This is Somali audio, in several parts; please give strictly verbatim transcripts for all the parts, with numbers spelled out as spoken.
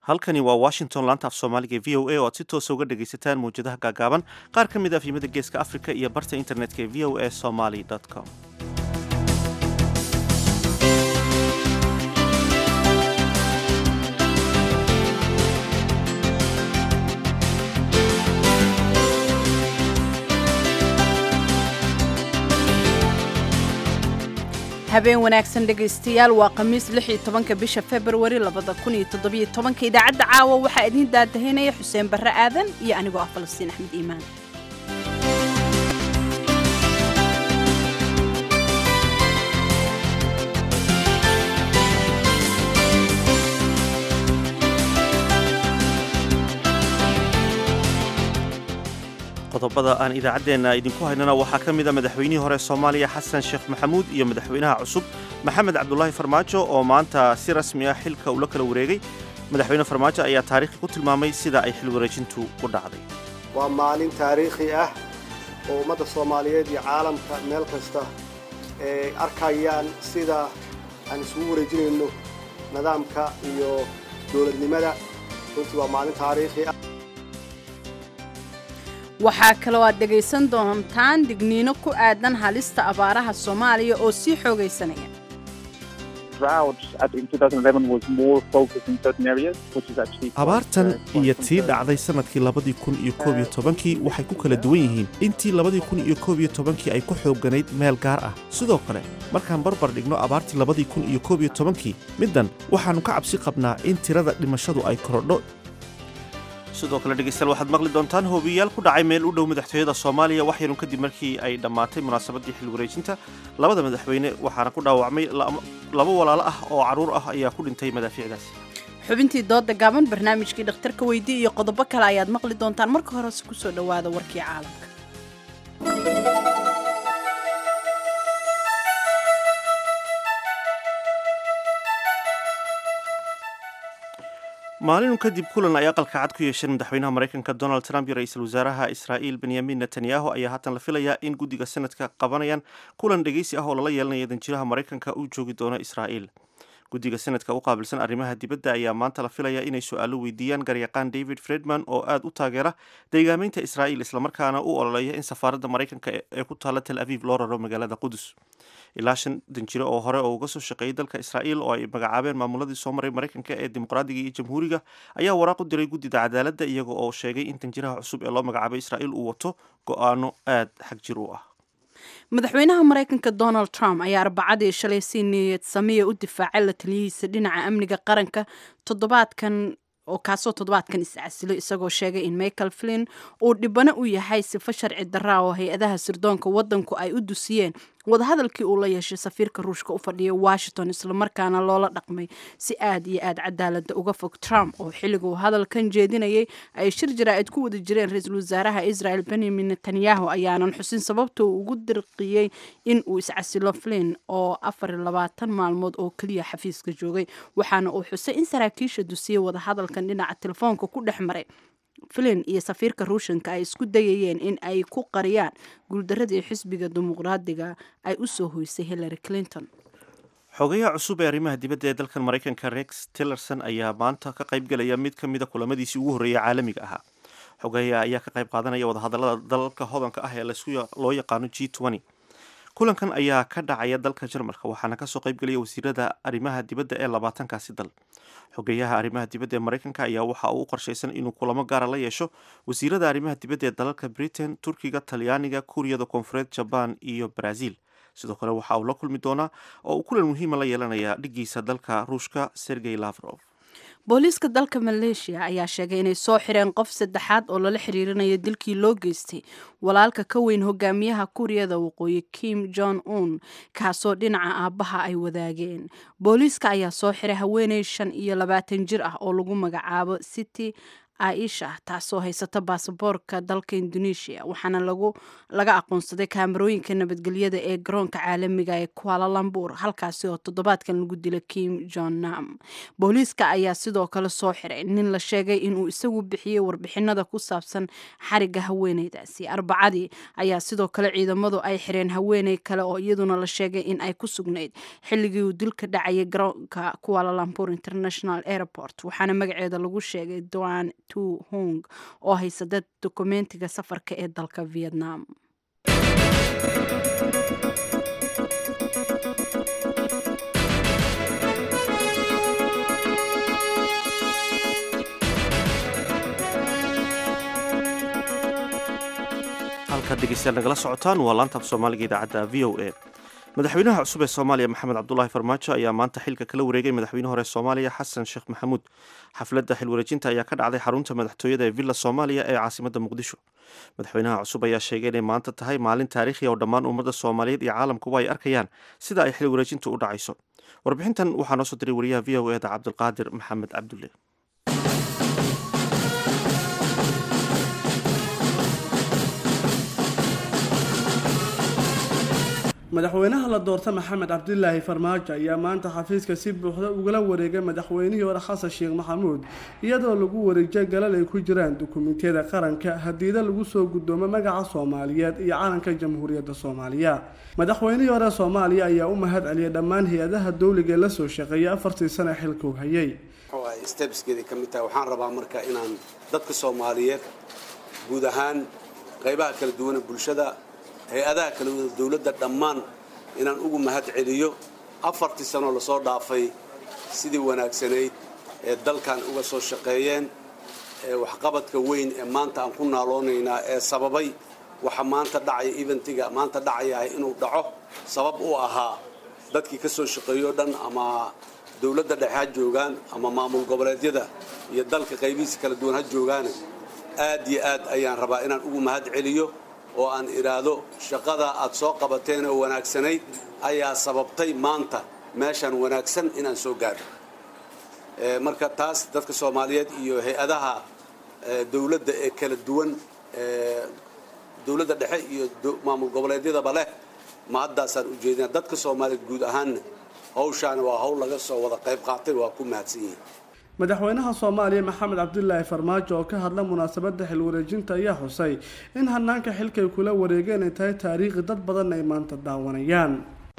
halkani waa washington laanta af soomaaliga e v o a oo aad si toosa uga dhegaysataan mawjadaha gaagaaban qaar ka mid ah fiimada geeska africa iyo barta internetka ee v o a somaly com. habeen wanaagsan dhegaystayaal waa khamiis lix iyo tobanka bisha februari labada kun iyo toddobiyo tobanka idaacadda caawa waxaa idiin daadahinaya xuseen barre aadan iyo anigoo ah falastiin axmed iimaan. qodobada aan idaacaddeenna idinku haynana waxaa ka mid a madaxweynihii hore soomaaliya xasan sheekh maxamuud iyo madaxweynaha cusub maxamed cabdulaahi farmaajo oo maanta si rasmi ah xilka ula kala wareegay. madaxweyne farmaajo ayaa taariikhi ku tilmaamay sida ay xil wareejintu u dhacday. waa maalin taariikhi ah oo ummadda soomaaliyeed iyo caalamka meel kasta ay arkayaan sida aan isugu wareejinayno nidaamka iyo dowladnimada. runtii waa maalin taariikhi ah. waxaa kaloo aad dhegaysan doontaan digniino ku aadan halista abaaraha soomaaliya oo sii xoogaysanaya. abaartan iyo tii dhacday sanadkii labadii kun iyo koob iyo tobankii waxay ku kala duwan yihiin intii labadii kun iyo koob iyo tobankii ay ku xoogganayd meel gaar ah. sidoo kale markaan barbar dhigno abaartii labadii kun iyo koob iyo tobankii middan waxaannu ka cabsi qabnaa in tirada dhimashadu ay korodho. sidoo kale dhegaystayaal waxaad maqli doontaan hoobiyayaal ku dhacay meel u dhow madaxtooyada soomaaliya wax yarun kadib markii ay dhammaatay munaasabaddii xil wareejinta labada madaxweyne waxaana ku dhaawacmay laba walaalo ah oo carruur ah ayaa ku dhintay madaafiicdaasi. xubintii dooda gaaban barnaamijkii dhakhtarka weydii iyo qodobo kale ayaad maqli doontaan. marka horese ku soo dhowaada warkii caalamka. maalinu kadib kulan ay aqalka cad ku yeesheen madaxweynaha maraykanka donald trump iyo ra-iisul wasaaraha israa'iil benyamin netanyahu ayaa haatan la filayaa in guddiga sanadka qabanayaan kulan dhegaysi ah oo lala yeelanaya danjiraha maraykanka uu joogi doono israa'iil. guddiga sanadka u qaabilsan arrimaha dibadda ayaa maanta la filayaa inay su-aalo weydiiyaan garyaqaan david friedman oo aad u taageera deegaameynta israa'iil islamarkaana u ololeeya in safaaradda maraykanka ee ku taalla tel aviv loo raro magaalada qudus. ilaa shan danjiro oo hore oo uga soo shaqeeyay dalka israa'iil oo ay magacaabeen maamuladii soo maray maraykanka ee dimuqraadiga iyo jamhuuriga ayaa waraaq u diray guddida cadaaladda iyaga oo sheegay in danjiraha cusub ee loo magacaabay israa'iil uu wato go'aano aad xag jir u ah. madaxweynaha maraykanka donald trump ayaa arbacadii shalay si niyad samiya u difaacay la taliyihiisa dhinaca amniga qaranka toddobaadkan oo kaasoo toddobaadkan iscasilo isagoo sheegay in michael flynn uu dhibano u yahay sifo sharci darraa oo hay-adaha sirdoonka waddanku ay u dusiyeen wadahadalkii uu la yeeshay safiirka ruushka u fadhiya washington islamarkaana loola dhaqmay si aad iyo aad cadaalada uga fog. trump oo xilliguu hadalkan jeedinayay ay shir jaraa'id ku wada jireen ra-iisul wasaaraha israel benyamin netanyahu ayaanan xusin sababta uu ugu dirqiyey in uu iscasilo flynn oo afar iyo labaatan maalmood oo keliya xafiiska joogay. waxaana uu xusay in saraakiisha dusiyey wadahadalkan dhinaca telefoonka ku dhex maray flynn iyo safiirka ruushanka ay isku dayayeen in ay ku qariyaan guuldaradii xisbiga dimuqraadiga ay u soo hoysay hillary clinton. xogayaha cusub ee arrimaha dibadda ee dalkan maraykanka rex tillerson ayaa maanta ka qaybgelaya mid ka mid a kulamadiisii ugu horreeyay caalamiga ahaa. xogayaha ayaa ka qayb qaadanaya wadahadallada dalalka hodanka ah ee loo yaqaano g twenty. kulankan ayaa ka dhacaya dalka jarmalka waxaana kasoo qaybgelaya wasiirada arrimaha dibadda ee labaatankaasi dal. xogeyaha arrimaha dibadda ee maraykanka ayaa waxa uu u qorshaysan inuu kulamo gaara la yeesho wasiirada arrimaha dibadda ee dalalka britain, turkiga, talyaaniga, kuuriyada koonfureed, jabaan iyo brazil. sidoo kale waxa uu la kulmi doonaa oo uu kulan muhiima la yeelanaya dhigiisa dalka ruushka sergey lavrov. booliiska dalka maleeshiya ayaa sheegay inay soo xireen qof saddexaad oo lala xiriirinayo dilkii loo geystay walaalka ka weyn hogaamiyaha kuuriyada waqooyi kim jong un kaasoo dhinaca aabbaha ay wadaageen. booliiska ayaa soo xiray haweeney shan iyo labaatan jir ah oo lagu magacaabo city Aisha taasoo haysata baasaboorka dalka Indonesia waxaana lagu laga aqoonsaday kaamarooyinka nabadgelyada ee garoonka caalamiga ee Kuala Lumpur halkaasi oo toddobaadkan lagu dilay Kim Jong Nam. Booliiska ayaa sidoo kale soo xiray nin la sheegay inuu isagu bixiyay warbixinada ku saabsan xariga haweeneydaasi. Arbacadii ayaa sidoo kale ciidamadu ay xireen haweeney kale oo iyaduna la sheegay in ay ku sugnayd xilligii uu dilka dhacayay garoonka Kuala Lumpur International Airport waxaana magaceeda lagu sheegay Doan Tu Hong oo haysata dokumentiga safarka ee dalka Vietnam. halka dhegeystayaal nagala socotaan waa laanta af Soomaaliga idaacadda V O A. madaxweynaha cusub ee Soomaaliya Maxamed Cabdullaahi Farmaajo ayaa maanta xilka kala wareegay madaxweynaha hore Soomaaliya Xasan Sheekh Maxamuud. xafladda xil wareejinta ayaa ka dhacday xarunta madaxtooyada ee Villa Soomaaliya ee caasimadda Muqdisho. madaxweynaha cusub ayaa sheegay inay maanta tahay maalin taariikhi ah oo dhammaan ummadda Soomaaliyeed iyo caalamkuba ay arkayaan sida ay xil wareejintu u dhacayso. warbixintan waxaa noo soo diray wariyaha V O A da Cabdulqaadir Maxamed Cabdulle. madaxweynaha la doortay Maxamed Cabdullaahi Farmaajo ayaa maanta xafiiska si buuxda ugala wareegay madaxweynihii hore Xasan Sheekh Maxamuud iyadoo lagu wareejiyay galal ay ku jiraan dukumentiyada qaranka hadiida lagu soo gudoomo magaca Soomaaliyeed iyo calanka Jamhuuriyadda Soomaaliya. madaxweynihii hore Soomaaliya ayaa u mahad celiyay dhammaan hay'adaha dawliga ee la soo shaqeeyay afartii sano xilka uu hayay. waxay stepskeedii ka mid tahay waxaan rabaa marka inaan dadka Soomaaliyeed guud ahaan qaybaha kala duwan ee bulshada hay-adaha kala duwan dawladda dhammaan inaan ugu mahad celiyo afartii sano la soo dhaafay sidii wanaagsanayd ee dalkan uga soo shaqeeyeen ee waxqabadka weyn ee maanta aan ku naaloonaynaa ee sababay waxa maanta dhacay eventiga maanta dhacaya inuu dhaco sabab u ahaa dadkii ka soo shaqeeyo dhan ama dawladda dhexe ha joogaan ama maamul goboleedyada iyo dalka qaybihiisa kala duwan ha joogaan aad iyo aad ayaan rabaa inaan ugu mahad celiyo oo aan iraado shaqada aad soo qabateen oo wanaagsanayd ayaa sababtay maanta meeshan wanaagsan inaan soo gaaro ee marka taas dadka Soomaaliyeed iyo hay'adaha dawladda ee kala duwan ee dawladda dhexe iyo maamul goboleedyada bale ma haddaasaan u jeedinaa dadka Soomaaliyeed guud ahaan hawshaan waa hawl laga soo wada qayb qaatay waa ku mahadsan yihiin. madaxweynaha Soomaaliya Maxamed Cabdullaahi Farmaajo oo ka hadla munaasabadda xil wareejinta ayaa xusay in hanaanka xilka ay kula wareegeen ay tahay taariikhi dad badan ay maanta daawanayaan.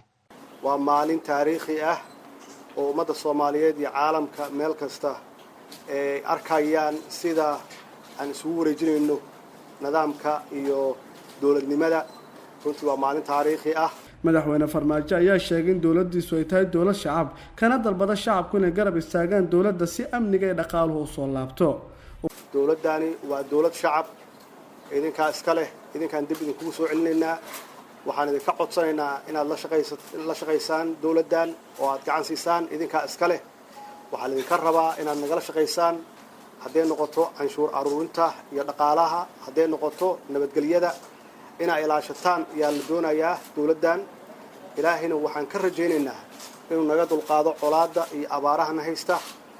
waa maalin taariikhi ah oo ummadda Soomaaliyeed iyo caalamka meel kasta ay arkayaan sida aan isugu wareejinayno nidaamka iyo dawladnimada. runtii waa maalin taariikhi ah. madaxweyne Farmaajo ayaa sheegay in dawladdiisu ay tahay dawlad shacab kana dalbada shacabku inay garab istaagaan dawladda si amniga iyo dhaqaaluhu soo laabto. dawladdani waa dawlad shacab idinka iska leh idinkaan dib idin kugu soo celinaynaa waxaan idinka codsanaynaa inaad la shaqayso la shaqaysaan dawladdan oo aad gacan siisaan idinka iska leh waxaan idinka rabaa inaad nagala shaqaysaan haddii noqoto canshuur aruurinta iyo dhaqaalaha haddii noqoto nabadgelyada inay ilaashataan ayaa la doonayaa dawladdan ilaahayna waxaan ka rajaynaynaa inuu naga dulqaado colaadda iyo abaarahana haysta.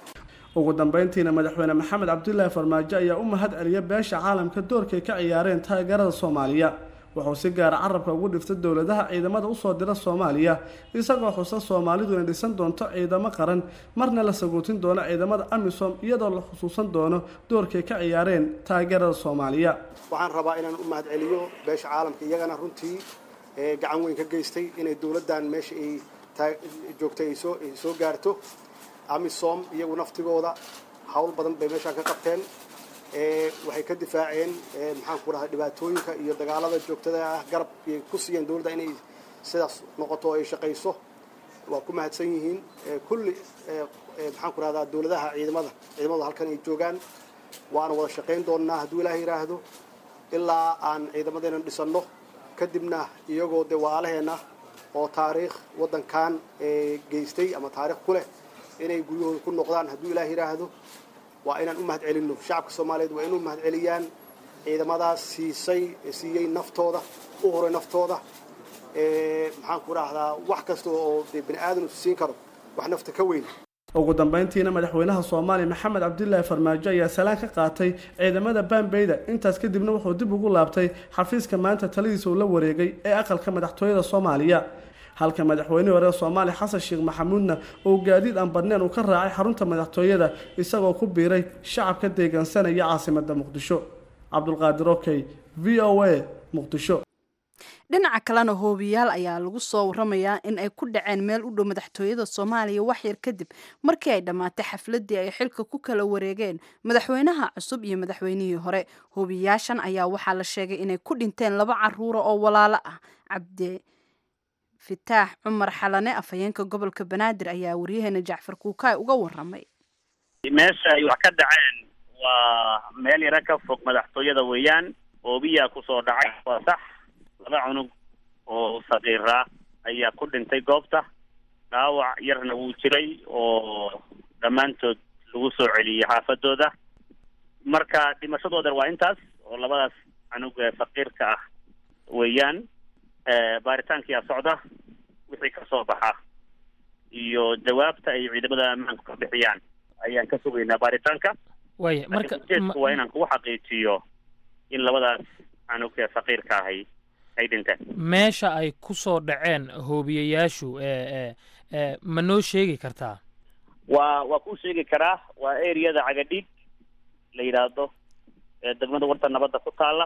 ugu dambeyntiina madaxweyne Maxamed Cabdullaahi Farmaajo ayaa u mahad celiyay beesha caalamka doorka ay ka ciyaareen taageerada Soomaaliya. wuxuu si gaar ah carabka ugu dhiftay dawladaha ciidamada u soo dira Soomaaliya isagoo xusan Soomaalidu inay dhisan doonto ciidamo qaran marna la sagootin doono ciidamada AMISOM iyadoo la xusuusan doono doorka ay ka ciyaareen taageerada Soomaaliya. waxaan rabaa inaan u mahad celiyo beesha caalamka iyagana runtii ee gacan weyn ka geystay inay dawladdan meesha ay joogtay ay soo ay soo gaarto. AMISOM iyagu naftigooda hawl badan bay meeshan ka qabteen ee waxay ka difaaceen ee maxaan ku rahay dhibaatooyinka iyo dagaalada joogtada ah garab ay ku siiyeen dawladda inay sidaas noqoto ay shaqayso. waa ku mahadsan yihiin kulli maxaan ku rahdaa dawladaha ciidamada ciidamada halkan ay joogaan waana wada shaqayn doonaa hadduu Ilaahay yiraahdo ilaa aan ciidamadeena dhisano kadibna iyagoo de waalaheena oo taariikh wadankan ee geystay ama taariikh ku leh inay guryahooda ku noqdaan hadduu Ilaahay yiraahdo waa inaan u mahad celino shacabka Soomaaliyeed waa inuu mahad celiyaan ciidamadaas siisay siiyay naftooda u horay naftooda ee maxaan ku raahdaa wax kasta oo bini aadan u siin karo wax nafta ka weyn ugu dambeyntiina madaxweynaha Soomaaliya Maxamed Cabdullaahi Farmaajo ayaa salaan ka qaatay ciidamada Bambeyda intaas kadibna wuxuu dib ugu laabtay xafiiska maanta taladiisa uu la wareegay ee aqalka madaxtooyada Soomaaliya halka madaxweynaha hore Soomaaliya Xasan Sheekh Maxamuudna uu gaadiid aan badnayn uu ka raacay xarunta madaxtooyada isagoo ku biiray shacabka deegaansanaya caasimadda Muqdisho Cabdulqaadir Okey V O A Muqdisho dhinaca kalena hoobiyaal ayaa lagu soo waramayaa in ay ku dhaceen meel u dhow madaxtooyada Soomaaliya wax yar kadib markii ay dhamaatay xafladii ay xilka ku kala wareegeen madaxweynaha cusub iyo madaxweynihii hore hoobiyaashan ayaa waxaa la sheegay inay ku dhinteen laba caruur oo walaalo ah Cabdi Fitaax Cumar Xalane afhayeenka gobolka Banaadir ayaa wariyahana Jacfar Kuukay uga waramay meesha ay wax ka dhaceen waa meel yar ka fog madaxtooyada weeyaan hoobiyaa ku soo dhacay waa sax laba cunug oo saqiira ayaa ku dhintay goobta dhaawac yarna wuu jiray oo dhammaantood lagu soo celiyay xaafadooda marka dhimashadooda waa intaas oo labadaas cunug ee saqiirka ah weeyaan baaritaanka socda wixii ka soo baxa iyo jawaabta ay ciidamada ammaanka ka bixiyaan ayaan ka sugaynaa baaritaanka way marka waa inaan ku xaqiijiyo in labadaas cunug ee saqiirka ahay meesha ay ku soo dhaceen hoobiyayaashu ee ee ma noo sheegi kartaa waa waa ku sheegi karaa waa area-da Cagadhiig la yiraahdo ee degmada warta nabadda ku taala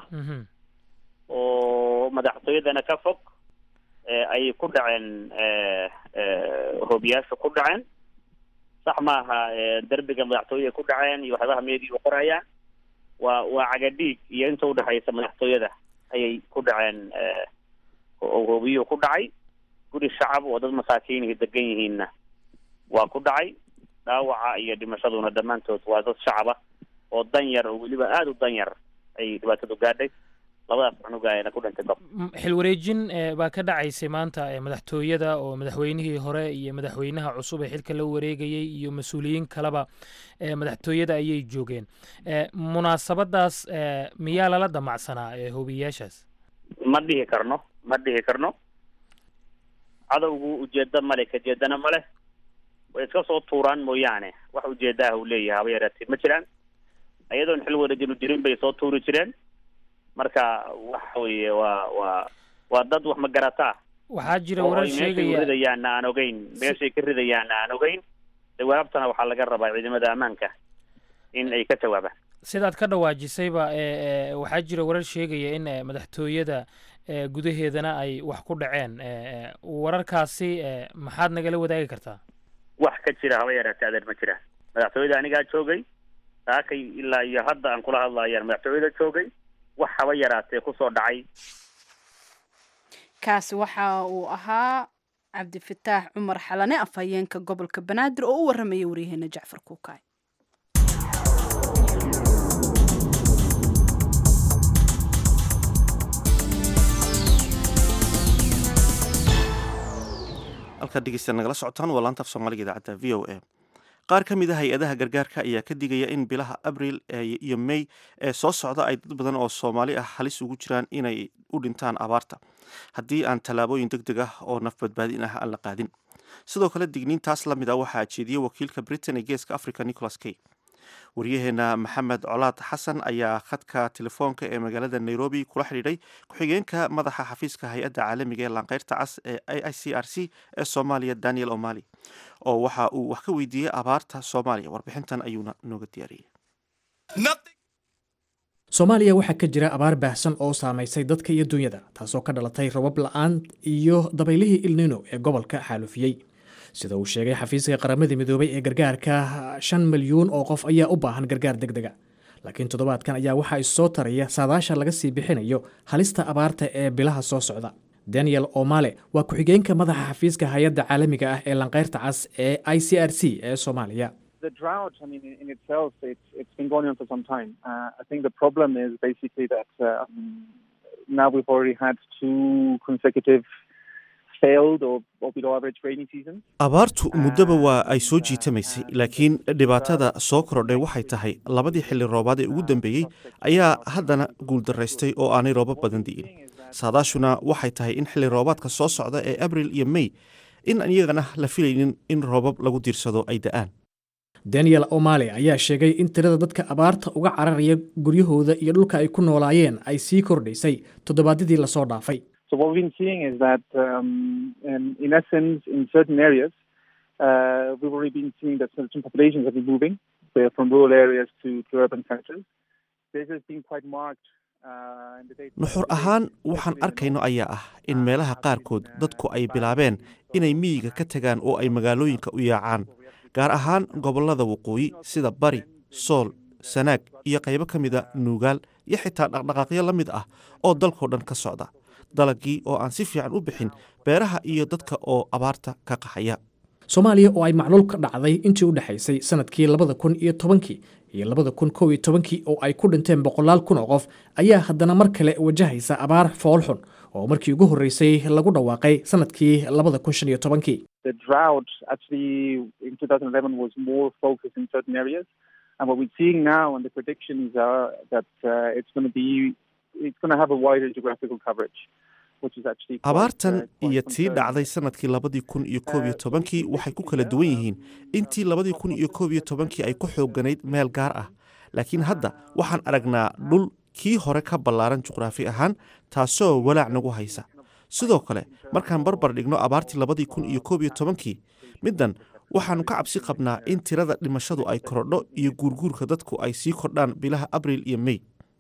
oo madaxtooyadana ka fog ee ay ku dhaceen ee ee hoobiyaashu ku dhaceen sax maaha darbiga madaxtooyada ku dhaceen iyo waxyaabaha meediga qorayaan waa waa Cagadhiig iyo inta u dhaxaysa madaxtooyada ayay ku dhaceen oo hoobiyo ku dhacay guri shacab oo dad masaakiin ah degan yihiinna waa ku dhacay dhaawaca iyo dhimashaduna dhammaantood waa dad shacab ah oo dan yar oo weliba aad u dan yar ay dhibaatadu gaadhay labadaas cunug ayna ku dhintay gob xil wareejin baa ka dhacaysay maanta madaxtooyada oo madaxweynihii hore iyo madaxweynaha cusub ee xilka la wareegayay iyo mas'uuliyiin kaleba madaxtooyada ayay joogeen munaasabadaas miyaa lala damacsanaa hoobiyaashaas ma dhihi karno ma dhihi karno cadowgu ujeedda male ka jeedana male way iska soo tuuraan mooyaane wax ujeedaha uu leeyahay haba yaraatee ma jiraan ayadoon xil wareejin jirin bay soo tuuri jireen marka waxa weeye waa waa waa dad wax ma garataa waxaa jira warar sheegaya ridayaan aan ogeyn meeshay ka ridayaan aan ogeyn jawaabtana waxaa laga rabaa ciidamada ammaanka in ay ka jawaabaan sidaad ka dhawaajisayba ee waxaa jira warar sheegaya in madaxtooyada gudaheedana ay wax ku dhaceen wararkaasi maxaad nagala wadaagi kartaa wax ka jira haba yaraatee adeer ma jiraan madaxtooyada anigaa joogay taakay ilaa iyo hadda aan kula hadlayaan madaxtooyada joogay wax haba yaraatee ku soo dhacay kaasi waxa uu ahaa Cabdi Fitaax Cumar Xalane afhayeenka gobolka Banaadir oo u waramayay wariyahana Jacfar Kuukay halka dhegeystayaal nagala socotaan waa laanta af Soomaaliga idaacadda V O A qaar ka mid ah hay-adaha gargaarka ayaa ka digaya in bilaha Abriil iyo May ee soo socda ay dad badan oo Soomaali ah halis ugu jiraan inay u dhintaan abaarta haddii aan tallaabooyin degdeg ah oo naf badbaadin ah aan la qaadin sidoo kale digniintaas la mid ah waxaa jeediyay wakiilka Britain ee geeska Africa Nicholas Kay waryaheena Maxamed Colaad Xasan ayaa khadka telefoonka ee magaalada Nairobi kula xiriiray ku-xigeenka madaxa xafiiska hay-adda caalamiga ee Lanqeyrta Cas ee I C R C ee Soomaaliya Daniel Omali oo waxa uu wax ka weydiiyey abaarta Soomaaliya warbixintan ayuuna nooga diyaariyey Soomaaliya waxaa ka jira abaar baahsan oo saameysay dadka iyo dunyada taasoo ka dhalatay robab la'aan iyo dabaylihii El Niño ee gobolka xaalufiyey sida uu sheegay xafiiska qaramada midoobay ee gargaarka shan milyuun oo qof ayaa u baahan gargaar degdeg ah laakiin toddobaadkan ayaa waxa ay soo taraya saadaasha laga sii bixinayo halista abaarta ee bilaha soo socda Daniel Omale waa ku-xigeenka madaxa xafiiska hay'adda caalamiga ah ee Lanqeyrta Cas ee I C R C ee Soomaaliya The drought, I mean, in itself, it's, it's been going on for some time. Uh, I think the problem is basically that uh, now we've already had two consecutive abaartu muddaba waa ay soo jiitamaysay laakiin dhibaatada soo kordhay waxay tahay labadii xilli roobaad ee ugu dambeeyey ayaa haddana guuldaraystay oo aanay roobab badan di'in saadaashuna waxay tahay in xilli roobaadka soo socda ee abriil iyo May in iyagana la filaynin in roobab lagu diirsado ay da'aan. daniel o'malley ayaa sheegay in tirada dadka abaarta uga cararaya guryahooda iyo dhulka ay ku noolaayeen ay sii kordhaysay toddobaadyadii lasoo dhaafay. So what we've been seeing is that, um, in, in essence, in certain areas, uh, we've already been seeing that certain populations have been moving uh, from rural areas to, to urban centers. This has been quite marked. nuxur ahaan waxaan arkayno ayaa ah in meelaha qaarkood dadku ay bilaabeen inay miyiga ka tagaan oo ay magaalooyinka u yaacaan, gaar ahaan gobollada waqooyi sida bari, sool, sanaag iyo qaybo ka mida nuugaal iyo xitaa dhaqdhaqaaqyo la mid ah oo dalkao dhan ka socda, dalagii oo aan si fiican u bixin, beeraha iyo dadka oo abaarta ka qaxaya. soomaaliya oo ay macluul ka dhacday intii u dhexaysay sanadkii labada kun iyo tobankii iyo labada kun kow iyo tobankii oo ay ku dhinteen boqolaal kun oo qof ayaa haddana mar kale wajahaysa abaar foolxun oo markii ugu horreysay lagu dhawaaqay sanadkii labada kun shan iyo tobankii. The drought actually in twenty eleven was more focused in certain areas, and what we're seeing now and the predictions are that uh, it's going to be it's going to have a wider geographical coverage. abaartan iyo tii dhacday sanadkii labadii kun iyo koob iyo tobankii waxay ku kala duwan yihiin intii labadii kun iyo koob iyo tobankii ay ku xoogganayd meel gaar ah, laakiin hadda waxaan aragnaa dhul kii hore ka ballaaran juqraafi ahaan, taasoo walaac nagu haysa. sidoo kale markaan barbar dhigno abaartii labadii kun iyo koob iyo tobankii, middan waxaannu ka cabsi qabnaa in tirada dhimashadu ay korodho iyo guurguurka dadku ay sii kordhaan bilaha abriil iyo mey.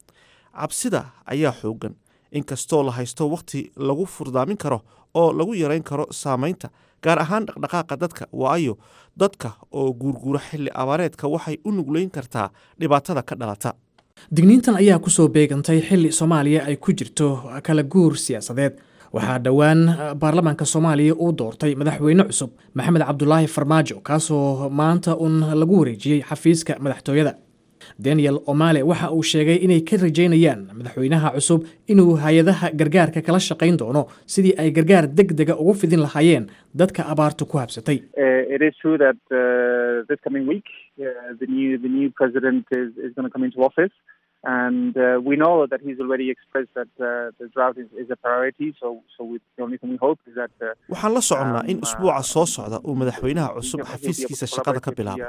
cabsida ayaa xooggan, inkastoo la haysto wakhti lagu furdaamin karo oo lagu yarayn karo saamaynta, gaar ahaan dhaqdhaqaaqa dadka, waayo dadka oo guurguura xilli abaareedka waxay u nuglayn kartaa dhibaatada ka dhalata. digniintan ayaa ku soo beegantay xilli soomaaliya ay ku jirto kala guur siyaasadeed. waxaa dhowaan baarlamaanka soomaaliya uu doortay madaxweyne cusub maxamed cabdulaahi farmaajo, kaasoo maanta uun lagu wareejiyey xafiiska madaxtooyada. daniel o'malley waxa uu sheegay inay ka rajaynayaan madaxweynaha cusub inuu hay-adaha gargaarka kala shaqayn doono sidii ay gargaar degdega ugu fidin lahaayeen dadka abaartu ku habsatay. It is true that uh, this coming week uh, the new the new president is is going to come into office, and uh, we know that he's already expressed that uh, the drought is, is a priority. So so we, the only thing we hope is that uh, waxaan la soconnaa in usbuuca soo socda uu madaxweynaha cusub xafiiskiisa shaqada ka bilaabo.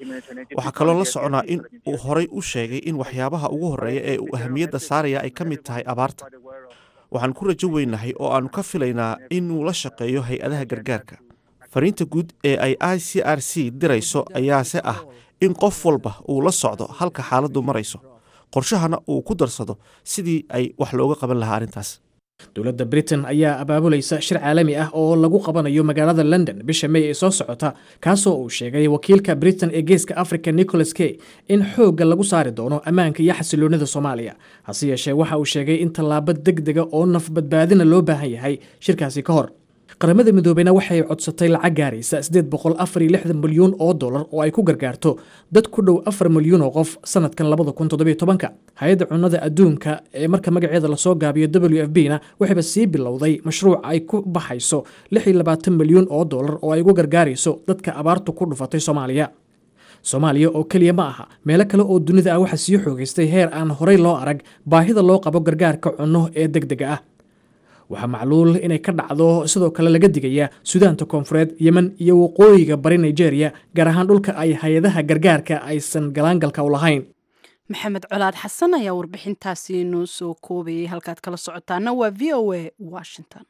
waxaa kaloo la soconaa in uu horay u sheegay in waxyaabaha ugu horreeya ee uu ahamiyadda saaraya ay ka mid tahay abaarta. waxaan ku rajo weynahay oo aannu ka filaynaa inuu la shaqeeyo hay-adaha gargaarka. fariinta guud ee ay i c r c dirayso ayaase ah in qof walba uu la socdo halka xaaladdu marayso, qorshahana uu ku darsado sidii ay wax looga qaban lahaa arrintaas. dowladda britain ayaa abaabulaysa shir caalami ah oo lagu qabanayo magaalada london bisha may ee soo socota, kaasoo uu sheegay wakiilka britain ee geeska africa nicholas kay in xoogga lagu saari doono ammaanka iyo xasiloonida soomaaliya. hase yeeshee waxa uu sheegay in tallaabo degdega oo naf badbaadina loo baahan yahay shirkaasi ka hor. qaramada midoobeyna waxay codsatay lacag gaaraysa sideed boqol afar iyo lixdan milyuun oo dollar oo ay ku gargaarto dad ku dhow afar milyuun oo qof sanadkan labada kun toddobiyo tobanka. hay-adda cunnada adduunka ee marka magaceeda lasoo gaabiyo w f b na waxayba sii bilowday mashruuc ay ku baxayso lix iyo labaatan milyuun oo dollar oo ay ugu gargaarayso dadka abaartu ku dhufatay soomaaliya. soomaaliya oo keliya ma aha, meelo kale oo dunida ah waxaa sii xoogaystay heer aan horey loo arag baahida loo qabo gargaarka cunno ee degdega ah. waxaa macluul inay ka dhacdo sidoo kale laga digayaa suudaanta koonfureed, yemen iyo waqooyiga bari nigeria, gaar ahaan dhulka ay hay-adaha gargaarka aysan galaangalka u lahayn. maxamed colaad xasan ayaa warbixintaasi noo soo koobayay. halkaad kala socotaana waa v o a washington.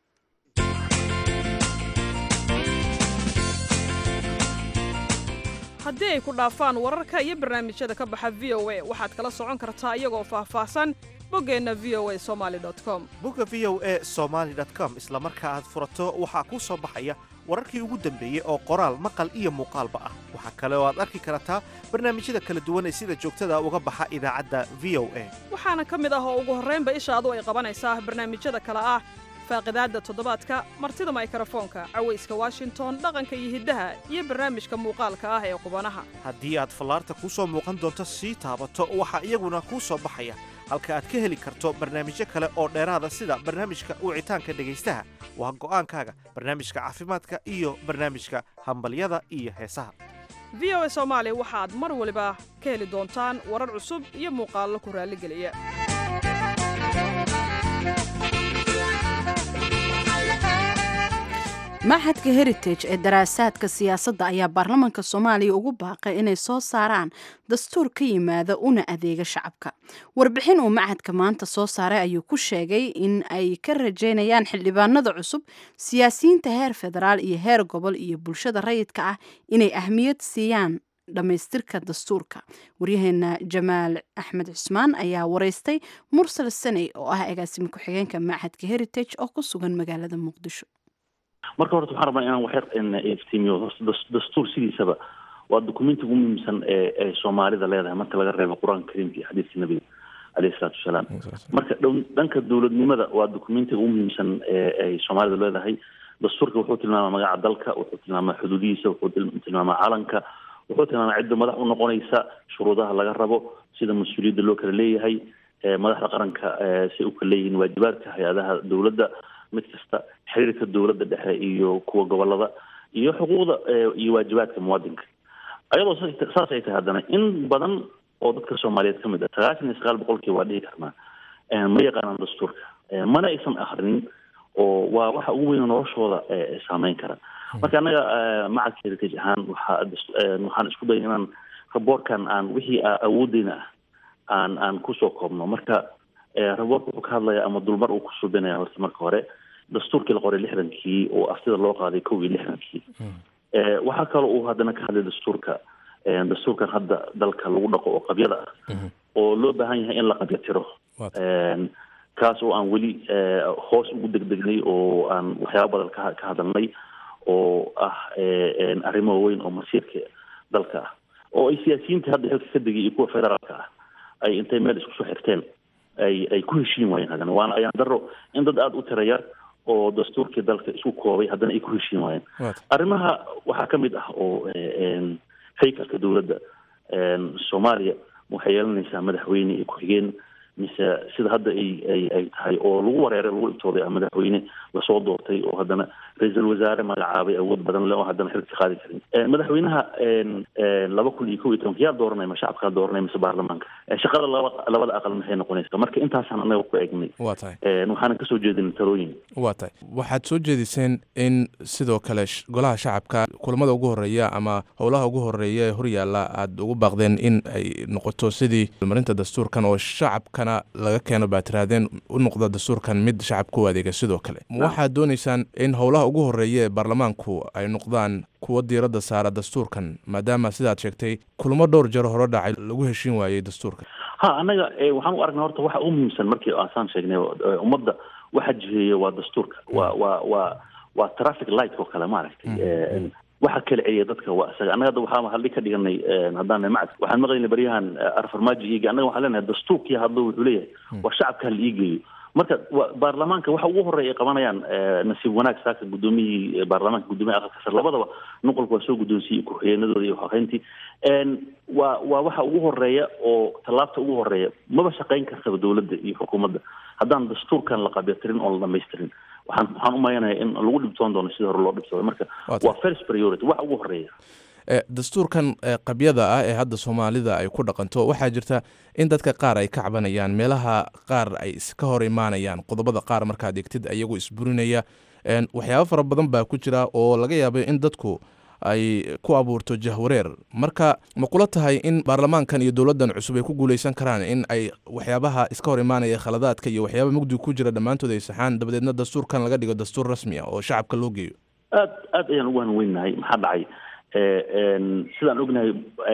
haddii ay ku dhaafaan wararka iyo barnaamijyada ka baxa v o a waxaad kala socon kartaa iyagoo faahfaahsan boggeenna v o a somaly com. bogga v o a somaly com isla marka aad furato waxaa kuu soo baxaya wararkii ugu dambeeyey oo qoraal maqal iyo muuqaalba ah. waxaa kale oo aad arki kartaa barnaamijyada kala duwan ee sida joogtada uga baxa idaacadda v o a. waxaana ka mid ah oo ugu horraynba ishaadu ay qabanaysaa barnaamijyada kale ah faaqidaadda toddobaadka, martida mikrofoonka, cawayska washington, dhaqanka iyo hiddaha, iyo barnaamijka muuqaalka ah ee qubanaha. haddii aad fallaarta kuu soo muuqan doonto sii taabato waxaa iyaguna kuu soo baxaya halka aad ka heli karto barnaamijyo kale oo dheeraada sida barnaamijka wicitaanka dhegaystaha, waa go'aankaaga, barnaamijka caafimaadka iyo barnaamijka hambalyada iyo heesaha. v o a soomaali waxaad mar waliba ka heli doontaan warar cusub iyo muuqaallo ku raalligeliya. maxadka heritage ee daraasaadka siyaasadda ayaa baarlamaanka soomaaliya ugu baaqay inay soo saaraan dastuur ka yimaada una adeega shacabka. warbixin uu maxadka maanta soo saaray ayuu ku sheegay in ay ka rajaynayaan xildhibaanada cusub, siyaasiyiinta heer federaal iyo heer gobol iyo bulshada rayidka ah inay ahmiyad siiyaan dhamaystirka dastuurka. waryaheena jamaal axmed cusmaan ayaa wareystay mursal saney oo ah agaasimo ku-xigeenka maxadka heritage oo ku sugan magaalada muqdisho. marka horta waxaan rabaa inaan waxyar iftiimiyo dastuur sidiisaba waa dukumenti ugu muhiimsan ee ee soomaalida leedahay marka laga reebo qur-aanka kariimka iyo xadiiska nabiga caleyhi salaatu wasalaam. marka dhanka dowladnimada waa dukumentiga ugu muhiimsan ee ay soomaalida leedahay. dastuurka wuxuu tilmaamaa magaca dalka, wuxuu tilmaamaa xuduudihiisa, wuxuu tilmaamaa calanka, wuxuu tilmaamaa cidda madax u noqonaysa, shuruudaha laga rabo, sida mas-uuliyadda loo kala leeyahay, madaxda qaranka si u kala leeyihiin waajibaadka hay-adaha dowladda mid kasta, xiriirka dowladda dhexe iyo kuwa gobolada, iyo xuquuqda iyo waajibaadka muwaadinka. ayadoo saas ay tahay haddana in badan oo dadka soomaaliyeed ka mid ah sagaashan iyo sagaal boqolkii waa dhihi karnaa ma yaqaanaan dastuurka, mana aysan akrinin, oo waa waxa ugu weyn noloshooda saameyn kara. marka annaga macadka heritage ahaan waxaa waxaan isku dayay inaan raboorkan aan wixii awoodeyna ah aan aan kusoo koobno. marka raboorka wuxuu ka hadlaya ama dulmar uu ku subinaya horta marka hore dastuurkii la qoray lixdankii oo aftida loo qaaday kow iyo lixdankii. waxaa kaloo uu haddana ka hadlay dastuurka dastuurkan hadda dalka lagu dhaqo oo qabyada ah oo loo baahan yahay in la qabya tiro, kaas oo aan weli hoos ugu degdegnay oo aan waxyaaba badan ka ka hadalnay oo ah arrimo weyn oo masiirka dalka ah oo ay siyaasiyiinta hadda xilka ka degay iyo kuwa federaalka ah ay intay meel isku soo xirteen ay ay ku heshiin waayeen. haddana waana ayaan daro in dad aada u tiraya oo dastuurkii dalka isku koobay haddana ay ku heshiin waayeen. arrimaha waxaa ka mid ah oo haykalka dowladda soomaaliya waxay yeelanaysaa madaxweyne iyo ku-xigeen, mise sida hadda ay ay ay tahay oo lagu wareeray lagu dhibtooday a madaxweyne lasoo doortay oo haddana ra-iisul wasaare magacaabay awood badan le oo haddana xilka qaadi karin. madaxweynaha laba kun iyo kow iyo tobanka yaa dooranay ma shacabkaa dooranay mise baarlamaanka? shaqada laba labada aqal maxay noqonaysaa? marka intaasaan anaga ku eegnay waa tahay waxaana kasoo jeedinay talooyin. waa tahay waxaad soo jeediseen in sidoo kale golaha shacabka kulamada ugu horeeya ama howlaha ugu horeeya ee horyaala aada ugu baaqdeen in ay noqoto sidii marinta dastuurkan oo shacabka laga keeno baad tirahdeen u noqda dastuurkan mid shacabka u adeega. sidoo kale waxaad doonaysaan in howlaha ugu horeeya ee baarlamaanku ay noqdaan kuwa diiradda saara dastuurkan maadaama sidaad sheegtay kulamo dhowr jaro hore dhacay lagu heshiin waayey dastuurka. ha annaga waxaan u aragnay horta waxa ugu muhiimsan markii aansaan sheegnay ummadda waxa jiheeya waa dastuurka, waa waa waa waa traffic light oo kale maaragtay waxa kala celiya dadka waa isaga. annaga hadda waxaa halli ka dhiganay haddaan macad waxaan maqlaynay baryahan arfarmaajo iiga annaga waxaan leenahay dastuurkii hadlo wuxuu leeyahay waa shacabka hal iigeeyo. marka baarlamaanka waxa ugu horeeya ay qabanayaan nasiib wanaag saaka gudoomiyihii baarlamaanka gudoomiyaha aqalka sare labadaba nuqolku waa soo guddoonsiiyey ku-xigeenadooda iyo xoghayntii. waa waa waxa ugu horeeya oo tallaabta ugu horeeya maba shaqayn kartaba dowladda iyo xukuumadda haddaan dastuurkan la qabyatirin oo la dhamaystirin. waxaan waxaan u malaynayaa in lagu dhibtoon doono sida hore loo dhibtooday. marka waa first priority waxa ugu horeeya. dastuurkan qabyada ah ee hadda soomaalida ay ku dhaqanto waxaa jirta in dadka qaar ay ka cabanayaan, meelaha qaar ay iska hor imaanayaan, qodobada qaar markaad eegtid ayagu isburinaya. waxyaabo fara badan baa ku jira oo laga yaabay in dadku ay ku abuurto jahwareer. marka ma kula tahay in baarlamaankan iyo dowladdan cusub ay ku guuleysan karaan in ay waxyaabaha iska hor imaanaya khaladaadka iyo waxyaaba mugdi ku jira dhammaantood ay saxaan, dabadeedna dastuurkan laga dhigo dastuur rasmi ah oo shacabka loo geeyo? aad aad ayaan ugu hanweynahay. maxaa dhacay sidaan ognahay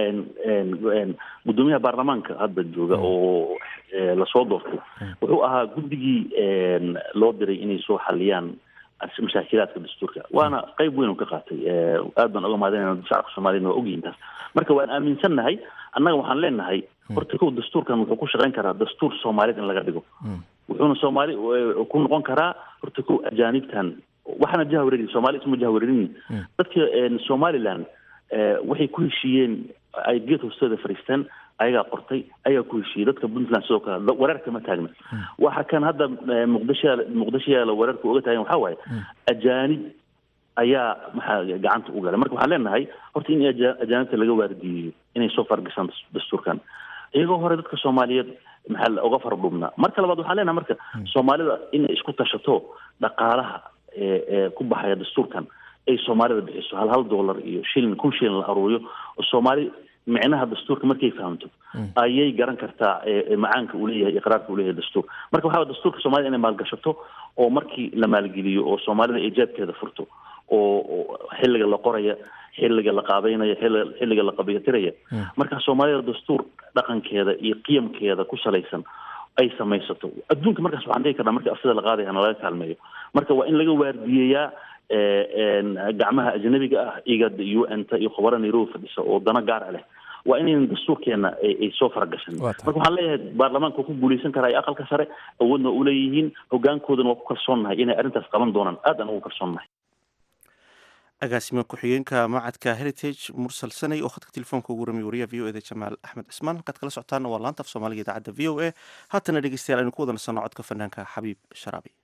gudoomiyaha baarlamaanka hadda jooga oo lasoo doortay wuxuu ahaa guddigii loo diray inay soo xaliyaan mashaakilaadka dastuurka, waana qayb weyn oo ka qaatay. aad baan oga mahadinayna shacabka soomaaliyed waa ogyihin taas. marka waan aaminsannahay annaga waxaan leenahay horta kow dastuurkan wuxuu ku shaqayn karaa dastuur soomaaliyeed in laga dhigo, wuxuuna soomaali ku noqon karaa horta kow ajaanibtan waxaana jahawareeri soomaali isma jahawareerin. dadka somaliland waxay ku heshiiyeen ay geed hoostooda fariisteen, ayagaa qortay, ayagaa ku heshiiyey. dadka puntland sidoo kale wareerka ma taagna. waxa kan hadda muqdisho muqdisho yaala wareerka uga taagan waxaa waaye ajaanib ayaa maxaa gacanta u galay. marka waxaan leenahay horta in ajaanibta laga waardiyeyo inay soo fargashaan dastuurkan iyagoo hore dadka soomaaliyeed maxaa uga fardhubnaa. marka labaad waxaan leenahay marka soomaalida inay isku tashato dhaqaalaha ee ku baxaya dastuurkan ay soomaalida bixiso hal hal dollar iyo shilin kun shilin la aruuriyo oo soomaali micnaha dastuurka markay fahamto ayay garan kartaa macaanka uu leeyahay iqraarka uu leeyahay dastuur marka waxaa dastuurka soomaalida inay maalgashato oo markii la maalgeliyo oo soomaalida ay jeebkeeda furto oo xilliga la qoraya xilliga la qaabeynaya xilliga la qabiyatiraya marka soomaalida dastuur dhaqankeeda iyo qiyamkeeda ku salaysan ay samaysato adduunka markaas waxaan dhihi karnaa markii afsida la qaadayana laga kaalmeeyo marka waa in laga waardiyeeyaa gacmaha ajnabiga ah igada u n ta iyo khubaro nairobi fadhisa oo dana gaar ah leh waa inaynan dastuurkeena ay soo faragashan marka waxaan leeyahay baarlamaanka ku guuleysan karaa aqalka sare awoodna u leeyihiin hogaankoodana waa ku kalsoonnahay inay arrintaas qaban doonaan aad aan ugu kalsoonnahay agaasima ku-xigeenka macadka heritage mursal sanay oo khadka telefoonka ugu ramiyay wariyaha v o e da jamaal axmed cismaan halkaad kala socotaana waa laanta af soomaaliga idaacadda v o a haatana dhegeystayaal aynu ku wada nasanno codka fanaanka xabiib sharaabi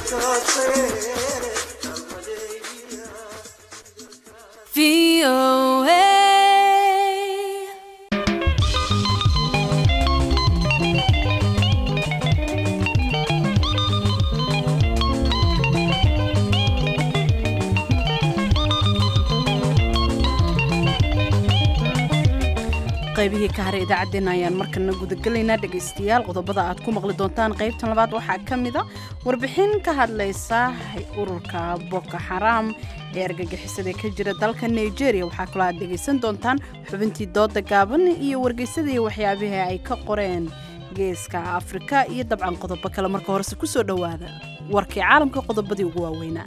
qaybihii ka haray idaacaddeenna ayaan markana gudagelaynaa dhegaystayaal qodobada aad ku maqli doontaan qaybtan labaad waxaa ka mida warbixin ka hadlaysa ururka boko xaraam ee argagixisada ka jira dalka nigeria waxaa kaloo aad dhegaysan doontaan xubintii dooda gaaban iyo wargeysadii waxyaabihii ay ka qoreen geeska afrika iyo dabcan qodobo kale marka horese kusoo dhowaada warkii caalamka qodobadii ugu waaweynaa.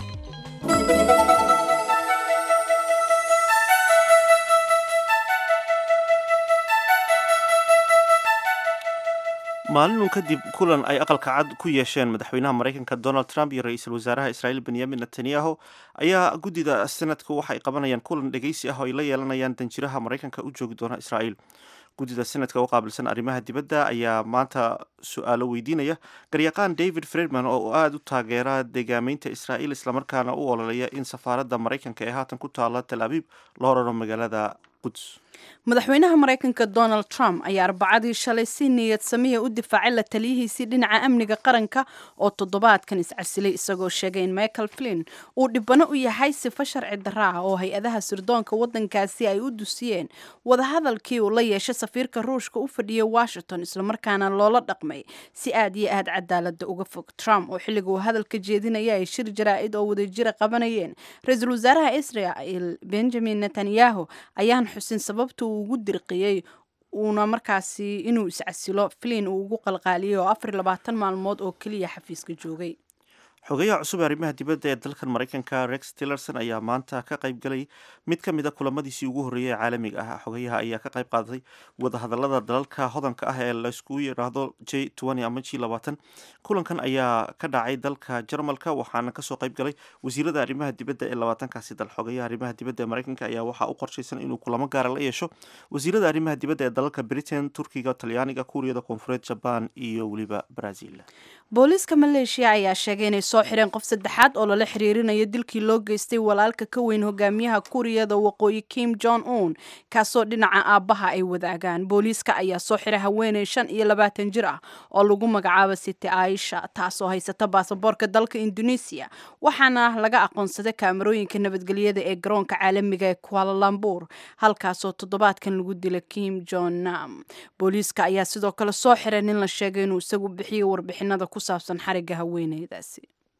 maalinun kadib kulan ay aqalka cad ku yeesheen madaxweynaha maraykanka donald trump iyo ra-iisul wasaaraha israa'iil benyamin netanyahu ayaa guddida senadka waxa ay qabanayaan kulan dhegaysi ah oo ay la yeelanayaan danjiraha maraykanka u joogi doona israa'iil. guddida senadka u qaabilsan arrimaha dibadda ayaa maanta su-aalo weydiinaya garyaqaan david friedman oo aada u taageera deegaameynta israa'iil islamarkaana u ololeya in safaaradda maraykanka ee haatan ku taala tel abiib loo raro magaalada quds. madaxweynaha maraykanka donald trump ayaa arbacadii shalay si niyad samiya u difaacay la taliyihiisii dhinaca amniga qaranka oo toddobaadkan iscasilay isagoo sheegay in michael flynn uu dhibano u yahay sifo sharci darra ah oo hay-adaha sirdoonka waddankaasi ay u dusiyeen wadahadalkii uu la yeeshay safiirka ruushka u fadhiyay washington islamarkaana loola dhaqmay si aad iyo aad cadaalada uga fog. trump oo xilliga uu hadalka jeedinaya ay shir jaraa'id oo wadajira qabanayeen ra-iisul wasaaraha israel benjamin netanyahu ayaan xusin sababta ugu dirqiyey uuna markaasi inuu iscasilo flin uu ugu qalqaaliyay oo afar iyo labaatan maalmood oo keliya xafiiska joogay. xogeyaha cusub ee arrimaha dibadda ee dalkan maraykanka rex tillerson ayaa maanta ka qayb galay mid ka mid a kulamadiisii ugu horreeyay ee caalamiga ah. xogeyaha ayaa ka qayb qaadatay wadahadalada dalalka hodanka ah ee layskugu yidhaahdo j twenty ama g labaatan. kulankan ayaa ka dhacay dalka jarmalka waxaana kasoo qayb galay wasiirada arrimaha dibadda ee labaatankaasi dal. xogeyaha arrimaha dibadda ee maraykanka ayaa waxaa u qorshaysan inuu kulamo gaara la yeesho wasiirada arrimaha dibadda ee dalalka britain, turkiga, talyaaniga, kuuriyada koonfureed, jabaan iyo weliba brazil. booliiska maleeshiya ayaa sheegay inay soo xireen qof saddexaad oo lala xiriirinayo dilkii loo geystay walaalka ka weyn hogaamiyaha kuuriyada waqooyi kim jong un kaasoo dhinaca aabbaha ay wadaagaan. booliiska ayaa soo xiray haweeney shan iyo labaatan jir ah oo lagu magacaabo siti aisha taasoo haysata baasaboorka dalka indonesia waxaana laga aqoonsaday kaamarooyinka nabadgelyada ee garoonka caalamiga ee kualalambur halkaasoo toddobaadkan lagu dilay kim jong nam. booliiska ayaa sidoo kale soo xiray nin la sheegay inuu isagu bixiyo warbixinada ku saabsan xariga haweeneydaasi.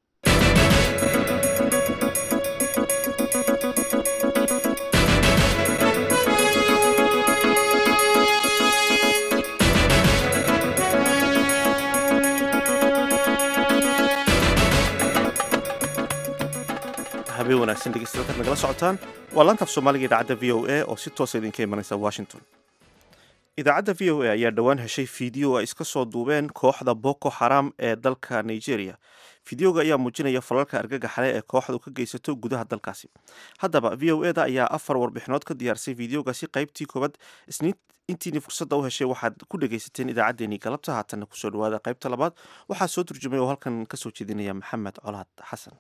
habeen wanaagsan dhegeystayaal kaad nagala socotaan waa laanta af soomaaliga idaacadda v o a oo si toosa idinka imanaysa washington. idaacadda v o a ayaa dhowaan heshay fiideo ay iska soo duubeen kooxda boko xaram ee dalka nigeria. fideoga ayaa muujinaya falalka argagaxale ee kooxdu ka geysato gudaha dalkaasi. haddaba v o e da ayaa afar warbixinood ka diyaarsay fideogaasi qaybtii koobaad isniin intiini fursadda u heshay waxaad ku dhegaysateen idaacaddeenii galabta. haatanna kusoo dhawaada qaybta labaad waxaa soo turjumay oo halkan kasoo jeedinaya maxamed colaad xasan.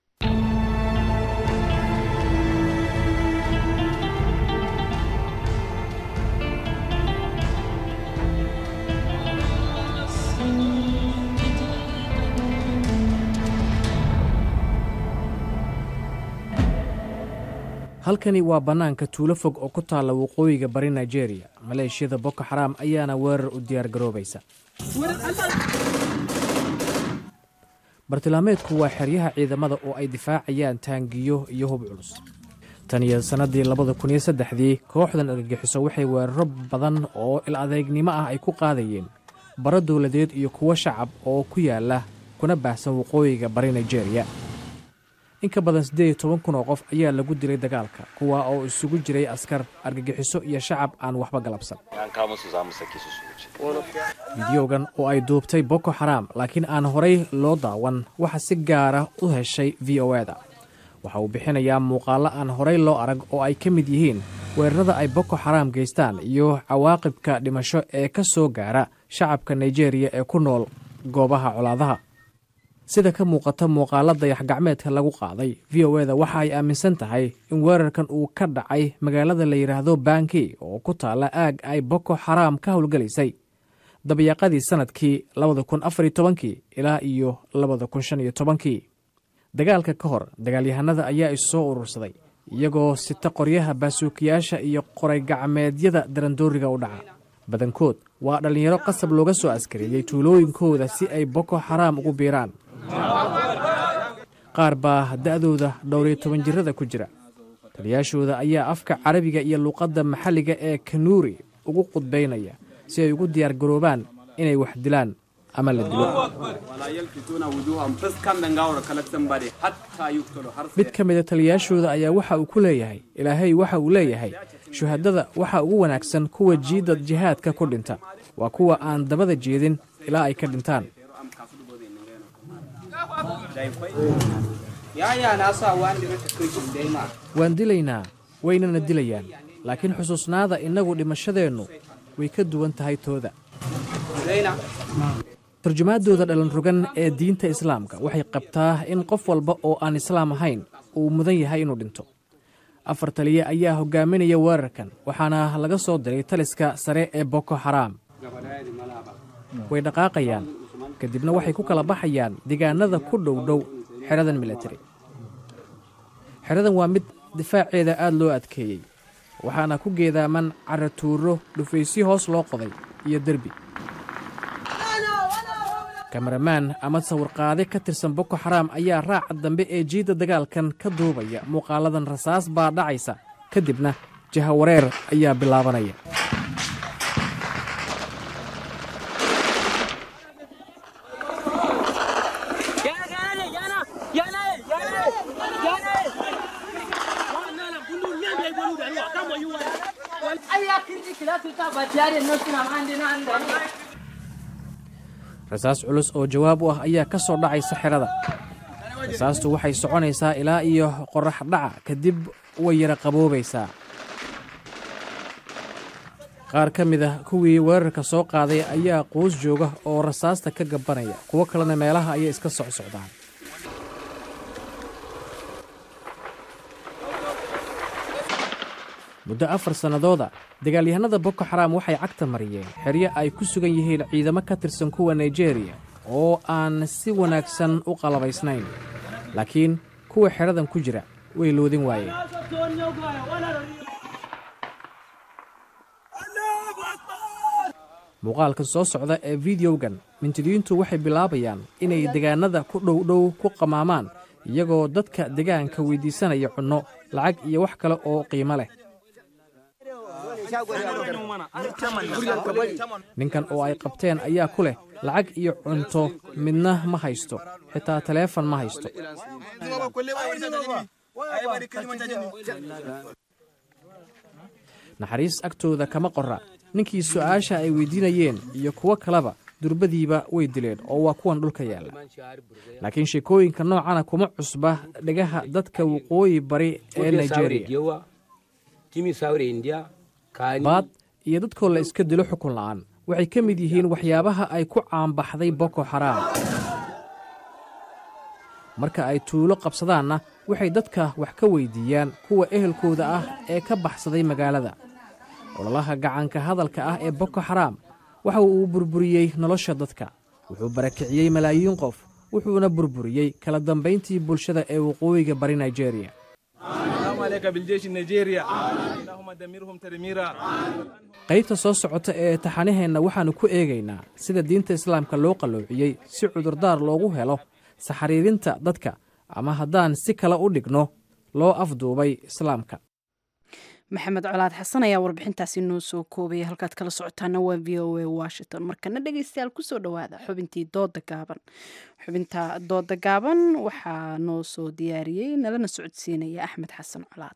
halkani waa bannaanka tuulo fog oo ku taalla waqooyiga bari nigeria. maleeshiyada boko xaraam ayaana weerar u diyaar garoobaysa. bartilmaameedku waa xeryaha ciidamada oo ay difaacayaan taangiyo iyo hub culus. tan iyo sannaddii labada kun iyo saddexdii kooxdan argagixiso waxay weeraro badan oo il adeegnimo ah ay ku qaadayeen baro dowladeed iyo kuwo shacab oo ku yaala kuna baahsan waqooyiga bari nigeria. in ka badan siddeed iyo toban kun oo qof ayaa lagu dilay dagaalka, kuwa oo isugu jiray askar, argagixiso iyo shacab aan waxba galabsan. fideogan oo ay duubtay boko xaraam laakiin aan horay loo daawan waxa si gaara u heshay v o e da. waxa uu bixinayaa muuqaallo aan horay loo arag oo ay ka mid yihiin weerarada ay boko xaraam geystaan iyo cawaaqibka dhimasho ee ka soo gaara shacabka nigeria ee ku nool goobaha colaadaha. sida ka muuqata muuqaala dayax-gacmeedka lagu qaaday v o eda waxa ay aaminsan tahay in weerarkan uu ka dhacay magaalada la yidhaahdo banki oo ku taalla aag ay boko xaraam ka howlgelaysay dabayaaqadii sannadkii labada kun afar iyo tobankii ilaa iyo labada kun shan iyo tobankii dagaalka ka hor dagaalyahanada ayaa isu soo urursaday iyagoo sita qoryaha baasuukiyaasha iyo qoray gacmeedyada darandooriga u dhaca badankood waa dhallinyaro qasab looga soo askareeyey tuulooyinkooda si ay boko xaraam ugu biiraan qaar baa da'dooda dhowr iyo toban jirada ku jira taliyaashooda ayaa afka carabiga iyo luuqadda maxalliga ee kanuuri ugu qudbaynaya si ay ugu diyaar garoobaan inay wax dilaan ama la dilo mid ka mida taliyaashooda ayaa waxa uu ku leeyahay ilaahay waxa uu leeyahay shuhadada waxa ugu wanaagsan kuwa jiidda jihaadka ku dhinta waa kuwa aan dabada jeedin ilaa ay ka dhintaan waan dilaynaa waynana dilayaan laakiin xusuusnaada innagu dhimashadeennu way ka duwan tahay tooda tarjumaaddooda dhalan rogan ee diinta islaamka waxay qabtaa in qof walba oo aan islaam ahayn uu mudan yahay inuu dhinto afar taliye ayaa hogaaminaya weerarkan waxaana laga soo diray taliska sare ee boko xaraam way dhaqaaqayaan kadibna waxay ku kala baxayaan deegaanada ku dhow dhow xeradan militari xeradan waa mid difaaceeda aad loo adkeeyey waxaana ku geedaaman caratuuro dhufaysyo hoos loo qoday iyo derbi kamaramaan ama sawirqaade ka tirsan boko xaraam ayaa raaca dambe ee jiidda dagaalkan ka duubaya muuqaaladan rasaas baa dhacaysa kadibna jahawareer ayaa bilaabanaya rasaas culus oo jawaab u ah ayaa ka soo dhacaysa xerada rasaastu waxay soconaysaa ilaa iyo qorax dhaca kadib way yara qaboobaysaa qaar ka mid ah kuwii weerarka soo qaaday ayaa quus jooga oo rasaasta ka gabanaya kuwo kalena meelaha ayay iska socsocdaan muddo afar sannadooda dagaalyahanada boko xaraam waxay cagta mariyeen xeryo ay ku sugan yihiin ciidamo ka tirsan kuwa nigeriya oo aan si wanaagsan u qalabaysnayn laakiin kuwa xeradan ku jira way loodin waayeen muuqaalka soo socda ee fideogan mintidiintu waxay bilaabayaan inay deegaanada ku dhowdhow ku qamaamaan iyagoo dadka deegaanka weydiisanaya cunno lacag iyo wax kale oo qiimo leh ninkan oo ay qabteen ayaa ku leh lacag iyo cunto midna ma haysto xitaa taleefon ma haysto naxariis agtooda kama qorra ninkii su'aasha ay weydiinayeen iyo kuwo kaleba durbadiiba way dileen oo waa kuwan dhulka yaalla laakiin sheekooyinka noocana kuma cusba dhegaha dadka waqooyi bari ee nigeriya baad iyo dadkoo la iska dilo xukun la'aan waxay ka mid yihiin waxyaabaha ay ku caanbaxday boko xaraam marka ay tuulo qabsadaanna waxay dadka wax ka weydiiyaan kuwa ehelkooda ah ee ka baxsaday magaalada ololaha gacanka hadalka ah ee boko xaraam waxa uu burburiyey nolosha dadka wuxuu barakiciyey malaayiin qof wuxuuna burburiyey kala dambayntii bulshada ee waqooyiga bari nigeriya qaybta soo socota ee taxanaheenna waxaannu ku eegaynaa sida diinta islaamka loo qalloociyey si cudurdaar loogu helo saxariirinta dadka ama haddaan si kale u dhigno loo afduubay islaamka maxamed colaad xasan ayaa warbixintaasi noo soo koobaya halkaad kala socotaana waa v o a washington markana dhegeystayaal kusoo dhowaada xubintii dooda gaaban xubinta dooda gaaban waxaa noo soo diyaariyey nalana socodsiinaya axmed xasan colaad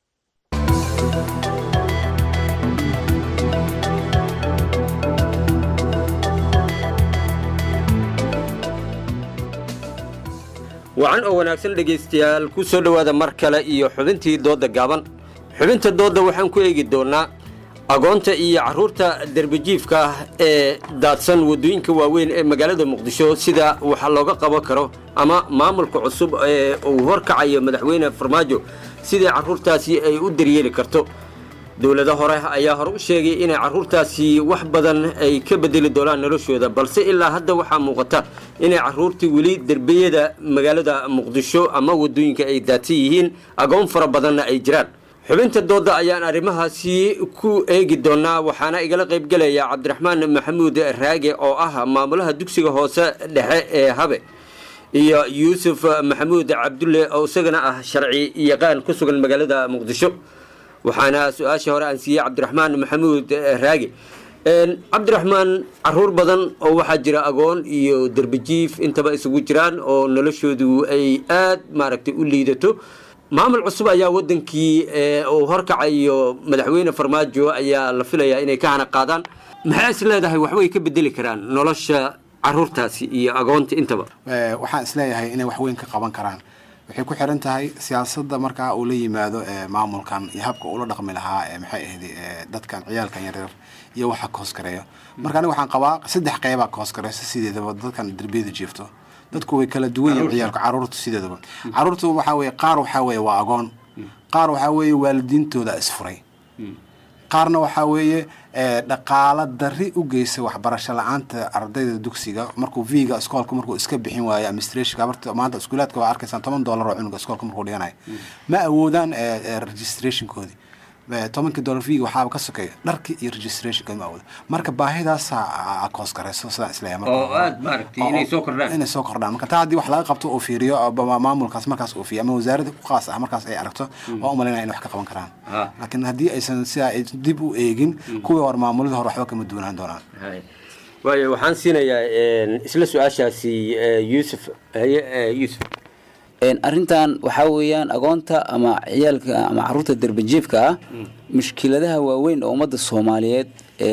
wacan oo wanaagsan dhegaystayaal ku soo dhowaada mar kale iyo xubintii dooda gaaban xubinta doodda waxaan ku eegi doonnaa agoonta iyo caruurta derbijiifka ah ee daadsan wadooyinka waaweyn ee magaalada muqdisho sida waxa looga qaban karo ama maamulka cusub ee uu horkacayo madaxweyne farmaajo sidii caruurtaasi ay u daryeeli karto dowladda hore ayaa hore u sheegay inay caruurtaasi wax badan ay ka bedeli doonaan noloshooda balse ilaa hadda waxaa muuqata inay caruurtii weli derbiyada magaalada muqdisho ama wadooyinka ay daadsan yihiin agoon fara badanna ay jiraan xubinta dooda ayaan arrimahaasi ku eegi doonaa waxaana igala qayb galaya cabdiraxmaan maxamuud raage oo ah maamulaha dugsiga hoose dhexe ee habe iyo yuusuf maxamuud cabdulle oo isagana ah sharci yaqaan ku sugan magaalada muqdisho waxaana su-aasha hore aan siiyey cabdiraxmaan maxamuud raage cabdiraxmaan caruur badan oo waxaa jira agoon iyo derbijiif intaba isugu jiraan oo noloshoodu ay aad maaragtay u liidato maamul cusub ayaa wadankii uu horkacayo madaxweyne farmaajo ayaa la filayaa inay ka hana qaadaan maxay is leedahay waxbay ka bedeli karaan nolosha caruurtaasi iyo agoonta intaba waxaan is leeyahay inay wax weyn ka qaban karaan waxay ku xiran tahay siyaasadda markaa uu la yimaado maamulkan iyo habka uu la dhaqmi lahaa maxay ahayd dadkan ciyaalkan yaryar iyo waxa ka hooskareeyo marka aniga waxaan qabaa saddex qeyba ka hooskareeysa sideedaba dadkan derbiyada jiifto dadku way kala duwan yihiin ciyaalka caruurta sideedaba caruurtu waxa weeye qaar waxa weeye waa agoon qaar waxa weeye waalidiintooda isfuray qaarna waxa weeye dhaqaale darri u geysa waxbarasho la'aanta ardayda dugsiga markuu viga iskoolka markuu iska bixin waayo administration gabarta maanta iskuulaadka waa arkaysan toban dollar oo cunuga iskoolka markuu dhiganayo ma awoodaan registration koodi tobanka dollar viga waxaaba ka sokeeya dharkii iyo registration ma awoodo marka baahidaas a koos garayso sidaan isleeyahay marka oo aad maaragtay inay soo kordhaan inay soo kordhaan marka taa haddii wax laga qabto oo fiiriyo maamulkaas markaas oo fiiriyo ama wasaaradda ku qaas ah markaas ay aragto waa u malaynaya inay wax ka qaban karaan laakiin haddii aysan sidaa dib u eegin kuwii hore maamulada hore waxba kama duwanaan doonaan waayo waxaan siinayaa isla su-aashaasi yuusuf yuusuf arrintan waxaa weeyaan agoonta ama ciyaalka ama caruurta derbijiifka ah mushkiladaha waaweyn oo ummadda soomaaliyeed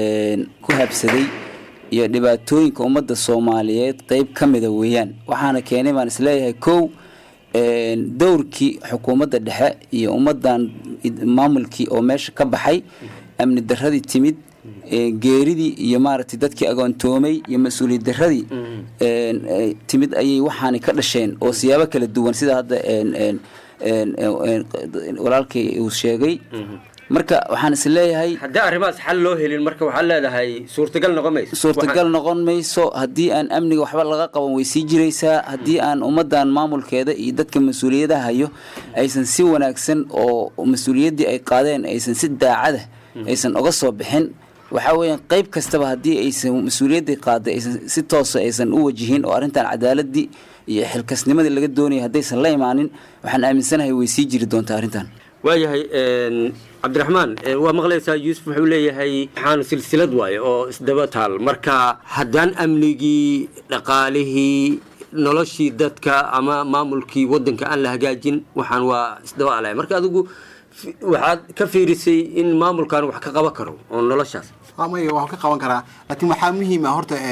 ku habsaday iyo dhibaatooyinka ummadda soomaaliyeed qayb ka mida weeyaan waxaana keenay baan isleeyahay kow dowrkii xukuumadda dhexe iyo ummaddan maamulkii oo meesha ka baxay amni darradii timid geeridii iyo maaragtay dadkii agoontoomay iyo mas-uuliyad darradii timid ayay waxaani ka dhasheen oo siyaabo kala duwan sida hadda walaalkay uu sheegay marka waxaan is leeyahay haddii arrimahaas xal loo helin marka waxaa leedahay suurtagal noqon mayso suurtagal noqon mayso haddii aan amniga waxba laga qaban way sii jiraysaa haddii aan ummaddan maamulkeeda iyo dadka mas-uuliyadaha hayo aysan si wanaagsan oo mas-uuliyaddii ay qaadeen aysan si daacada aysan uga soo bixin waxaa weeyaan qayb kastaba haddii aysan mas-uuliyaddii qaaday aysan si toosa aysan u wajihin oo arrintan cadaaladii iyo xilkasnimadii laga doonayay haddaysan la imaanin waxaan aaminsanahay way sii jiri doontaa arrintan waayahay cabdiraxmaan waa maqlaysaa yuusuf wuxuu leeyahay waxaanu silsilad waaye oo isdaba taal marka haddaan amnigii dhaqaalihii noloshii dadka ama maamulkii waddanka aan la hagaajin waxaan waa isdaba alaya marka adigu waxaad ka fiirisay in maamulkan wax ka qaban karo oo noloshaas amay wax ka qaban karaa laakiin waxaa muhiim ah horta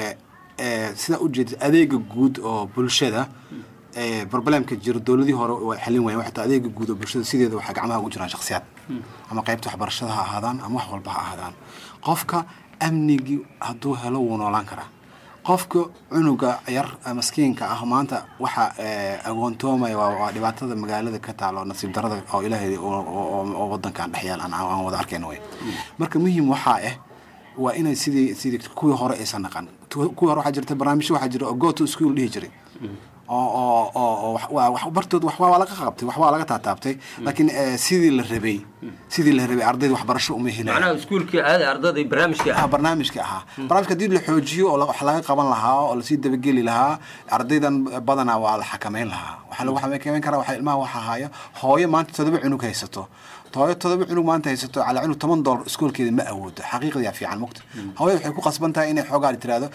sida u jeedid adeega guud oo bulshada problemka jiro dowladii hore way xalin waayeen waxa adeega guud oo bulshada sideeda waxa gacmaha ugu jiraan shakhsiyaad ama qaybta waxbarashada ha ahaadaan ama wax walba ha ahaadaan qofka amnigi hadduu helo wuu noolaan karaa qofka cunuga yar maskiinka ah maanta waxa agoontoomaya waa dhibaatada magaalada ka taalo nasiib darada oo ilaahay oo wadankan dhexyaal aan wada arkayno way marka muhiim waxa ah waa inay sidii sidii kuwii hore aysan naqan kuwii hore waxa jirta barnaamijyo waxa jira oo go to school dhihi jiray oo oo oo wax bartood wax waa laga qabtay wax waa laga taataabtay laakiin sidii la rabay sidii la rabay ardayda waxbarasho uma helayaan macnaha iskuulkii aad ardayda barnaamijka ah barnaamijka ah barnaamijka dib la xoojiyo oo wax laga qaban lahaa oo la sii dabageli lahaa ardaydan badana waa la xakameyn lahaa waxa lagu xakameyn karaa waxa ilmaha waxa haya hooyo maanta todoba cunug haysato hooyo todoba cunug maanta haysato cala cunug toban dollar iskuulkeeda ma awoodo xaqiiqdii fiican mugta hooyo waxay ku qasban tahay inay xoogaa tiraado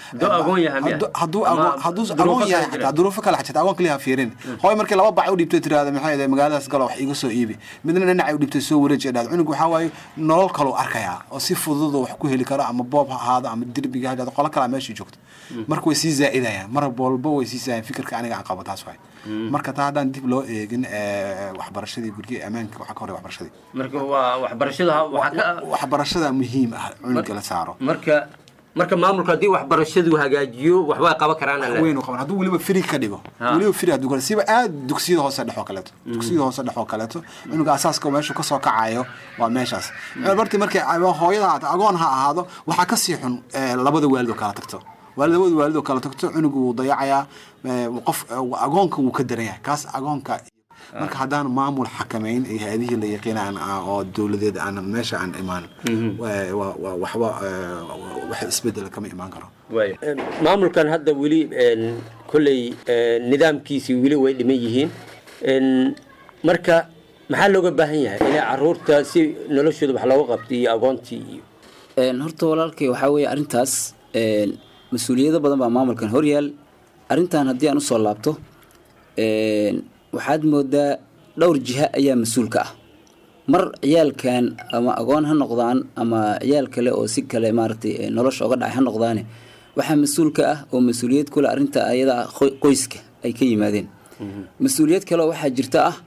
hadduu hadduu agoon yahay xataa duruufo kale xataa agoon kaliya fiirin hooyo markii laba bac u dhibtay tiraado maxay ahayd magaaladaas galo wax iga soo iibi midna dhinac u dhibtay soo wareejay dhaad cunug waxa waaye nolol kale arkaya oo si fudud wax ku heli karo ama boob ha ahaado ama dirbiga ha ahaado qolo kale meeshii joogto marka way sii zaaidayaan mar walba way sii zaayeen fikirka aniga aan qabo taas waay marka taa hadaan dib loo eegin waxbarashadii gurigii ammaanka waxa ka hor waxbarashadii marka waa waxbarashada waxbarashada muhiim ah cunuga la saaro marka marka maamulka hadii waxbarashadu hagaajiyo waxba qaban karaan alle weyn qaban haduu waliba free ka dhigo waliba free haduu kala siiba aad dugsiyada hoose dhaxo kaleeto dugsiyada hoose dhaxo kaleeto cunuga asaaska meesha ka soo kacayo waa meeshaas barti markay hooyada agoon ha ahaado waxa ka sii xun labada waalid kala tagto waalidooda waalidoo kala tagto cunugu uu dayacayaa qof agoonka uu ka daran yahay kaas agoonka marka haddaan maamul xakameyn iyo hay'adihii la yaqaanaan oo dawladeed aan meesha aan imaan waxba wax isbedel kama imaan karo maamulkan hadda weli kulley nidaamkiisii weli way dhiman yihiin marka maxaa looga baahan yahay inay caruurta si noloshooda wax looga qabto iyo agoontii iyo horta walaalkay waxaa weeye arrintaas mas-uuliyado badan baa maamulkan horyaal arrintan haddii aan usoo laabto waxaad moodaa dhowr jiha ayaa mas-uulka ah mar ciyaalkan ama agoon ha noqdaan ama ciyaal kale oo si kale maaragtay nolosha oga dhacay ha noqdaane waxaa mas-uulka ah oo mas-uuliyad kule arrinta ayada qoyska ay ka yimaadeen mas-uuliyad kale oo waxaa jirta ah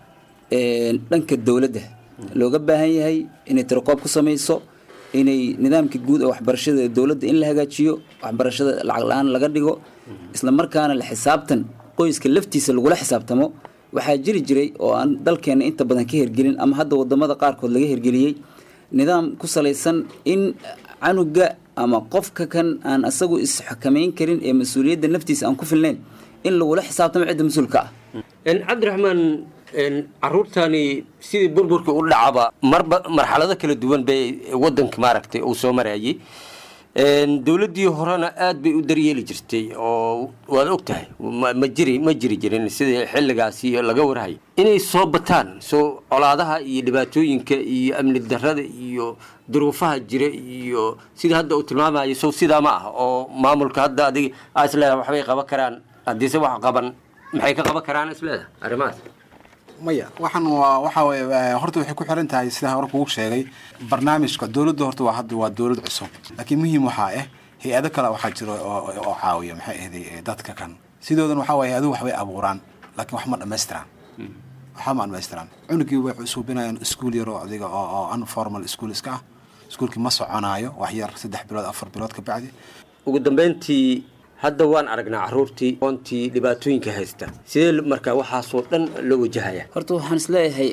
dhanka dowladda looga baahan yahay inay tirakoob ku samayso inay nidaamka guud ee waxbarashada dawladda in la hagaajiyo waxbarashada lacag la'aan laga dhigo isla markaana la xisaabtan qoyska laftiisa lagula xisaabtamo waxaa jiri jiray oo aan dalkeena inta badan ka hirgelin ama hadda wadamada qaarkood laga hirgeliyey nidaam ku salaysan in canuga ama qofka kan aan asagu isxakameyn karin ee mas-uuliyadda naftiisa aan ku filnayn in lagula xisaabtamo cidda mas-uulka ah cabdiraxmaan caruurtani sidii burburka u dhacaba marba marxalado kala duwan bay wadanka maaragtay uu soo marayay dawladdii horena aad bay u daryeeli jirtay oo waad og tahay ma jiri ma jiri jirin sidii xilligaasi laga warhayo inay soo bataan soo colaadaha iyo dhibaatooyinka iyo amni darrada iyo duruufaha jira iyo sidii hadda uu tilmaamayo soo sidaa ma ah oo maamulka hadda adiga isleedahay waxbay qaban karaan haddiise wax qaban maxay ka qaban karaan isleedahay arrimahaas maya waxaan waa waxa weeye horta waxay ku xiran tahay sida hore kugu sheegay barnaamijka dawladda horta waa hadda waa dawlad cusub laakiin muhiim waxa ah hay'ado kale waxa jiro oo caawiya maxay ahayd dadka kan sidoodan waxa weeye hay'adu waxbay abuuraan laakiin wax ma dhameystiraan waxa ma dhameystiraan cunugii way cusubinayaan iskuul yar oo adiga oo unformal school iska ah iskuulkii ma soconaayo wax yar saddex bilood afar bilood ka bacdi ugu dambeyntii hadda waan aragnaa caruurtii oontii dhibaatooyinka haysta sidee markaa waxaasoo dhan loo wajahaya horta waxaan isleeyahay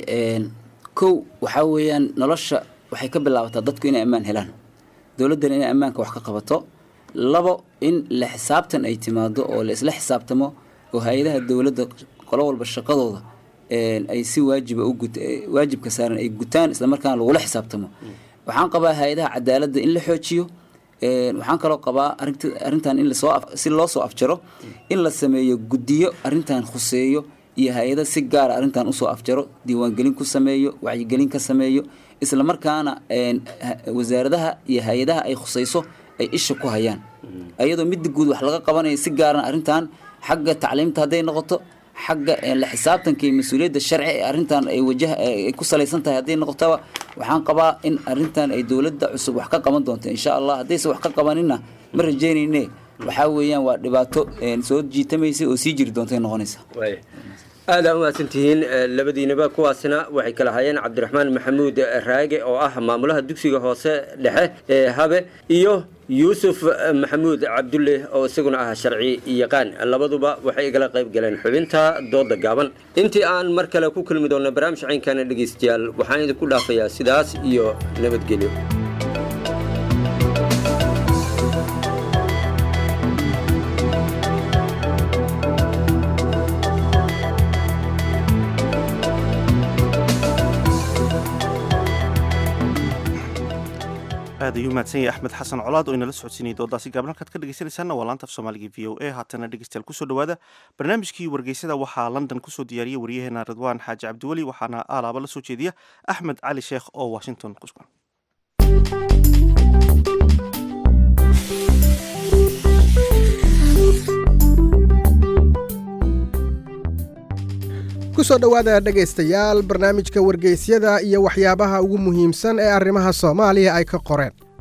kow waxaa weeyaan nolosha waxay ka bilaabataa dadku inay ammaan helaan dowladdana inay ammaanka wax ka qabato labo in la xisaabtan ay timaado oo la isla xisaabtamo oo hay-adaha dowladda qolo walba shaqadooda ay si waajiba u gut waajibka saaran ay gutaan isla markaana lagula xisaabtamo waxaan qabaa hay-adaha cadaaladda in la xoojiyo waxaan kaloo qabaa arrintan in lasoo si loo soo afjaro in la sameeyo guddiyo arrintan khuseeyo iyo hay-ada si gaara arrintan usoo afjaro diiwaangelin ku sameeyo wacyigelin ka sameeyo isla markaana wasaaradaha iyo hay-adaha ay khusayso ay isha ku hayaan ayadoo midda guud wax laga qabanayo si gaarana arrintan xagga tacliimta hadday noqoto xagga la xisaabtanka iyo mas-uuliyadda sharci ee arrintan ay wajah ay ku salaysan tahay hadday noqotaba waxaan qabaa in arrintan ay dawladda cusub wax ka qaban doonto insha allah haddayse wax ka qabanina ma rajaynayne waxaa weeyaan waa dhibaato soo jiitamaysa oo sii jiri doontay noqonaysa aad aa umahadsantihiin labadiinaba kuwaasina waxay kala hayeen cabdiraxmaan maxamuud raage oo ah maamulaha dugsiga hoose dhexe ee habe iyo yuusuf maxamuud cabdulle oo isaguna ah sharci yaqaan labaduba waxay igala qayb galeen xubinta dooda gaaban intii aan mar kale ku kulmi doonno barnaamij caynkana dhegaystayaal waxaan idinku dhaafayaa sidaas iyo nabadgelyo aad ayuu mahadsan yahay axmed xasan colaad oo inala socodsiinayay doodaasi gaaban halkaad ka dhegeysanaysaanna waa laanta af soomaaliga v o a haatana dhegeystayaal kusoo dhawaada barnaamijkii wargeysada waxaa london kusoo diyaariyey waryaheena ridwaan xaaji cabdiweli waxaana aalaaba la soo jeediya axmed cali sheekh oo washington ku sugan kusoo dhowaada dhegaystayaal barnaamijka wargeysyada iyo waxyaabaha ugu muhiimsan ee arrimaha soomaaliya ay ka qoreen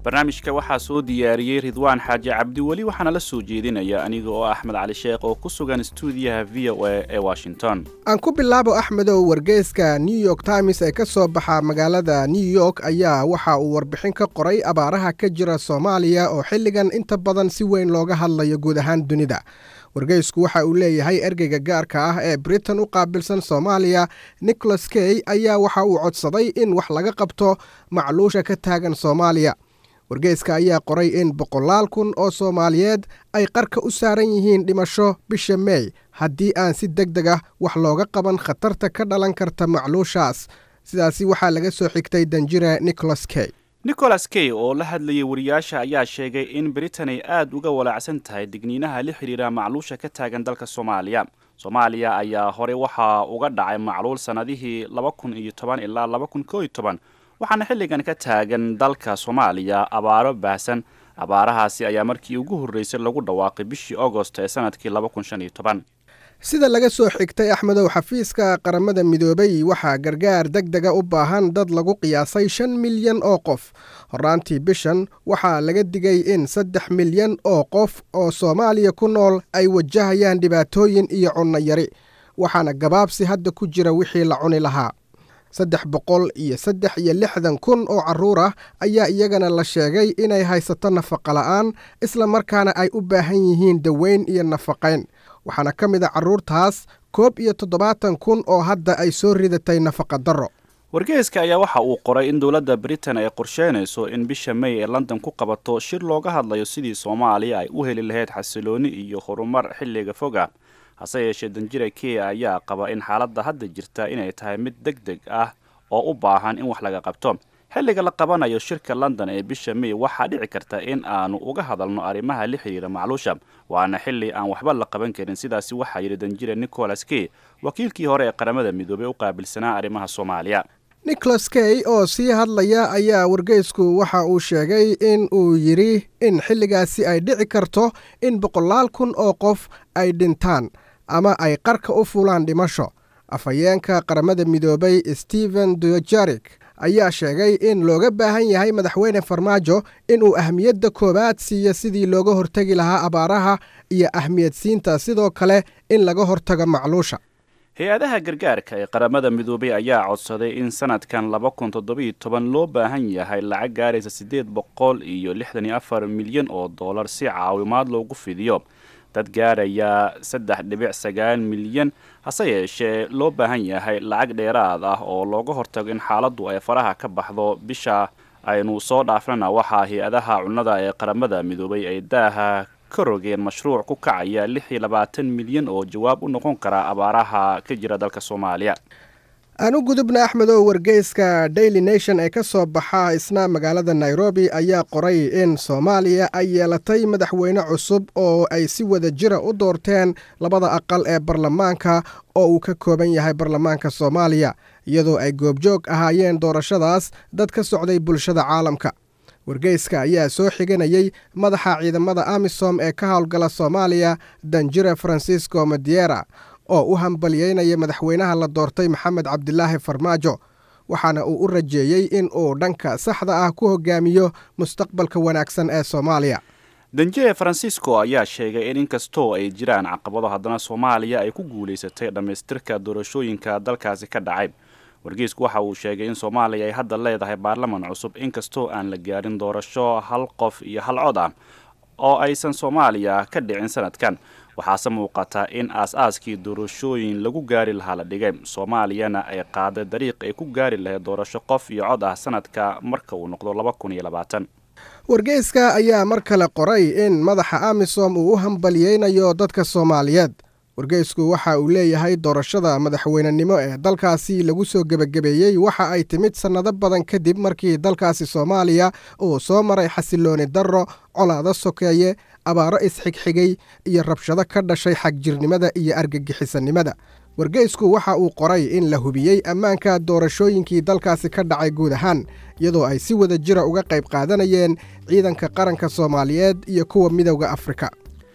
barnaamijka waxaa soo diyaariyey ridwaan xaaji cabdiweli waxaana la soo jeedinaya aniga oo axmed cali sheekh oo ku sugan stuudiyaha v o a ee washington. aan ku bilaabo axmedow, wargeyska New York Times ee ka soo baxa magaalada New York ayaa waxa uu warbixin ka qoray abaaraha ka jira Soomaaliya oo xilligan inta badan si weyn looga hadlayo guud ahaan dunida. wargeysku waxa uu leeyahay ergeyga gaarka ah ee Britain u qaabilsan Soomaaliya Nicholas Kay ayaa waxa uu codsaday in wax laga qabto macluusha ka taagan Soomaaliya. wargeyska ayaa qoray in boqolaal kun oo Soomaaliyeed ay qarka u saaran yihiin dhimasho bisha May haddii aan si degdeg ah wax looga qaban khatarta ka dhalan karta macluushaas. sidaasi waxaa laga soo xigtay danjire Nicholas Kay. Nicholas Kay oo la hadlayay wariyaasha ayaa sheegay in Britain ay aad uga walaacsan tahay digniinaha la xiriira macluusha ka taagan dalka Soomaaliya. Soomaaliya ayaa hore waxa uga dhacay macluul sanadihii laba kun iyo toban ilaa laba kun iyo toban waxaana xilligan ka taagan dalka Soomaaliya abaaro baahsan. abaarahaasi ayaa markii ugu horeysay lagu dhawaaqay bishii August ee sanadkii laba kun shan iyo toban. sida laga soo xigtay Axmedow, xafiiska qaramada midoobay waxaa gargaar degdega u baahan dad lagu qiyaasay shan milyan oo qof. horaantii bishan waxaa laga digay in saddex milyan oo qof oo Soomaaliya ku nool ay wajahayaan dhibaatooyin iyo cunno yari, waxaana gabaabsi hadda ku jira wixii la cuni lahaa. saddex boqol iyo saddex iyo lixdan kun oo carruur ah ayaa iyagana la sheegay inay haysato nafaqo la'aan, isla markaana ay u baahan yihiin daweyn iyo nafaqayn. waxaana ka mid a carruurtaas koob iyo toddobaatan kun oo hadda ay soo ridatay nafaqa darro. wargeyska ayaa waxa uu qoray in dowladda Britain ay qorsheynayso in bisha May ee London ku qabato shir looga hadlayo sidii Soomaaliya ay u heli lahayd xasilooni iyo horumar xilliga foga. hase yeeshee danjire Kay ayaa qaba in xaaladda hadda jirta inay tahay mid degdeg ah oo u baahan in wax laga qabto. xilliga la qabanayo shirka London ee bisha May waxaa dhici karta in aanu uga hadalno arrimaha la xiriira macluusha, waana xilli aan waxba la qaban karin. sidaasi waxaa yidhi danjire Nicholas Kay, wakiilkii hore ee qaramada midoobay u qaabilsanaa arrimaha Soomaaliya. Nicholas Kay oo sii hadlaya ayaa wargeysku waxa uu sheegay in uu yidhi in xilligaasi ay dhici karto in boqolaal kun oo qof ay dhintaan ama ay qarka u fulaan dhimasho. afhayeenka qaramada midoobay Stephen Dujarric ayaa sheegay in looga baahan yahay madaxweyne Farmaajo inuu ahmiyadda koowaad siiyo sidii looga hortagi lahaa abaaraha iyo ahmiyadsiinta sidoo kale in laga hortago macluusha. hay-adaha gargaarka ee qaramada midoobay ayaa codsaday in sanadkan laba kun toddoba iyo toban loo baahan yahay lacag gaaraysa siddeed boqol iyo lixdan iyo afar milyan oo dollar si caawimaad loogu fidiyo dad gaaraya saddex dhibic sagaal milyan. hase yeeshee loo baahan yahay lacag dheeraad ah oo looga hortago in xaaladdu ay faraha ka baxdo. bisha aynu soo dhaafnana waxaa hay-adaha cunnada ee qaramada midoobay ay daaha ka rogeen mashruuc ku kacaya lix iyo labaatan milyan oo jawaab u noqon kara abaaraha ka jira dalka Soomaaliya. aan u gudubna Axmedow, wargeyska Daily Nation ee ka soo baxa isna magaalada Nairobi ayaa qoray in Soomaaliya ay yeelatay madaxweyne cusub oo ay si wada jira u doorteen labada aqal ee baarlamaanka oo uu ka kooban yahay baarlamaanka Soomaaliya, iyadoo ay goobjoog ahaayeen doorashadaas dad ka socday bulshada caalamka. wargeyska ayaa soo xiganayay madaxa ciidamada AMISOM ee ka howlgala Soomaaliya danjire Francisco Madiera oo u hambalyeynaya madaxweynaha la doortay Maxamed Cabdilaahi Farmaajo, waxaana uu u rajeeyey in uu dhanka saxda ah ku hogaamiyo mustaqbalka wanaagsan ee Soomaaliya. danjire Francisco ayaa sheegay in inkastoo ay jiraan caqabado haddana Soomaaliya ay ku guuleysatay dhamaystirka doorashooyinka dalkaasi ka dhacay. wargeysku waxa uu sheegay in Soomaaliya ay hadda leedahay baarlamaan cusub inkastoo aan la gaarin doorasho hal qof iyo hal cod ah oo aysan Soomaaliya ka dhicin sanadkan. waxaase muuqata in aas-aaskii doorashooyin lagu gaari lahaa la dhigay. Soomaaliyana ay qaaday dariiq ay ku gaari lahayd doorasho qof iyo cod ah sanadka marka uu noqdo laba kun iyo labaatan. wargeyska ayaa mar kale qoray in madaxa AMISOM uu u hambalyeynayo dadka Soomaaliyeed. wargeysku waxa uu leeyahay doorashada madaxweynenimo ee dalkaasi lagu soo gebagabeeyey waxa ay timid sannado badan kadib markii dalkaasi Soomaaliya uu soo maray xasilooni darro, colaado sokeeye, abaaro isxigxigay iyo rabshado ka dhashay xagjirnimada iyo argagixisanimada. wargeysku waxa uu qoray in la hubiyey ammaanka doorashooyinkii dalkaasi ka dhacay guud ahaan, iyadoo ay si wada jira uga qayb qaadanayeen ciidanka qaranka Soomaaliyeed iyo kuwa midowga Afrika.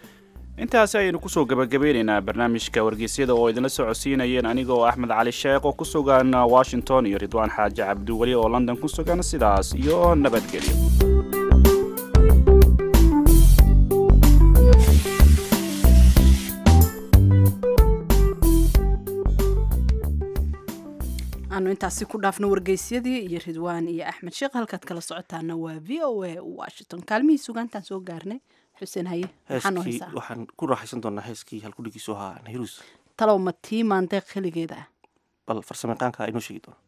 intaasi ayaynu kusoo gabagabeynaynaa barnaamijka wargeysyada oo idinla socodsiinayeen aniga oo axmed cali sheekh oo ku sugan Washington iyo ridwaan xaaji cabdiweli oo London ku sugan. sidaas iyo nabadgelyo. aanu intaasi ku dhaafno wargeysyadii iyo ridwaan iyo axmed sheekh halkaad kala socotaana waa v o a washington kaalmihii sugaantaan soo gaarnay xuseen haye maxaan heeskii haysaa waxaan ku raaxaysan doonaa heeskii halkudhigiisu ahaa nayrus talow ma tii maandeeq xilligeeda ah bal farsamayaqaanka inoo sheegi doona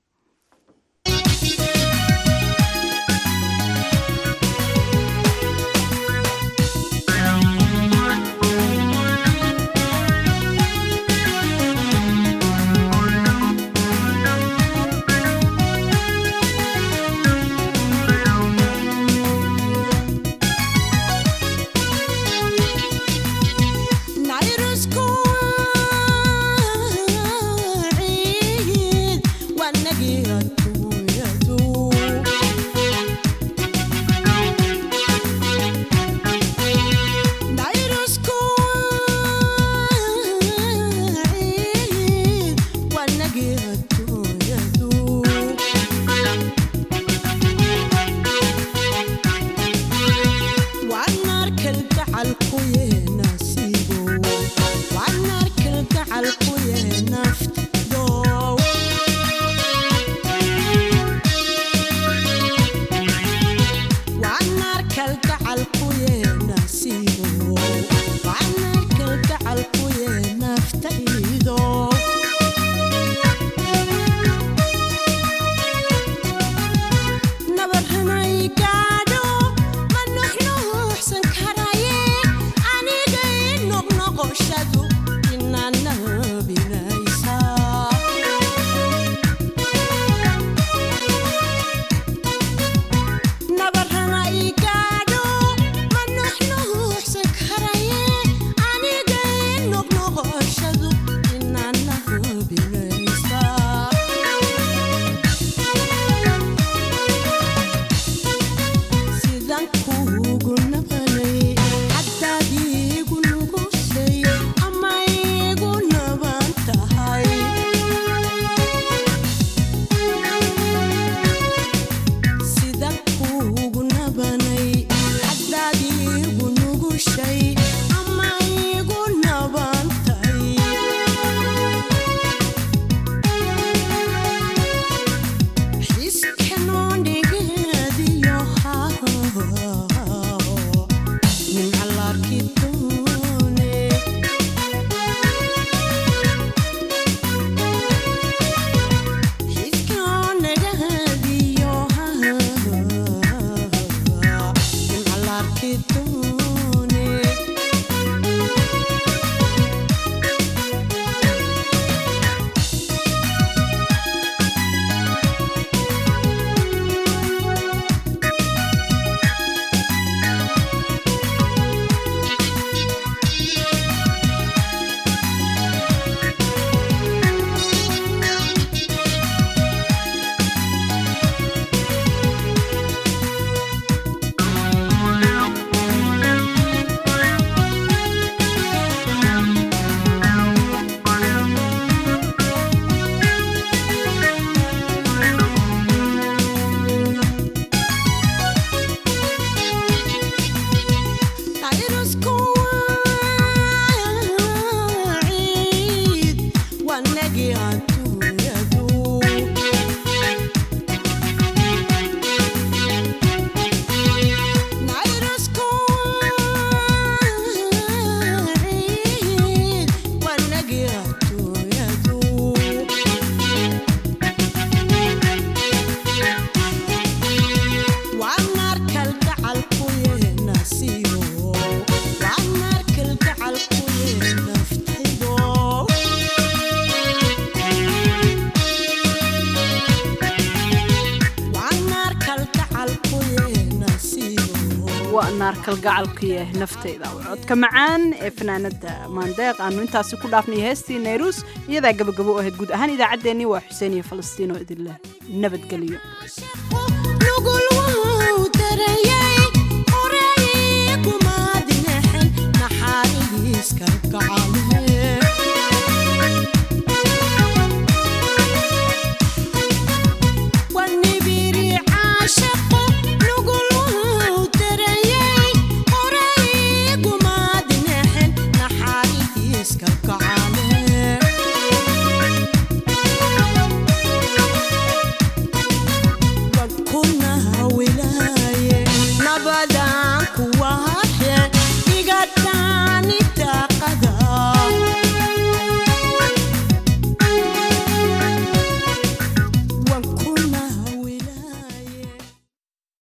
kalgacalkiiyo naftayda codka macaan ee fanaanada maandeeq aanu intaasi ku dhaafnay heestii nayrus iyadaa gabagabo u ahayd guud ahaan idaacaddeenii waa xuseen iyo falastiin oo idinleh nabadgelyo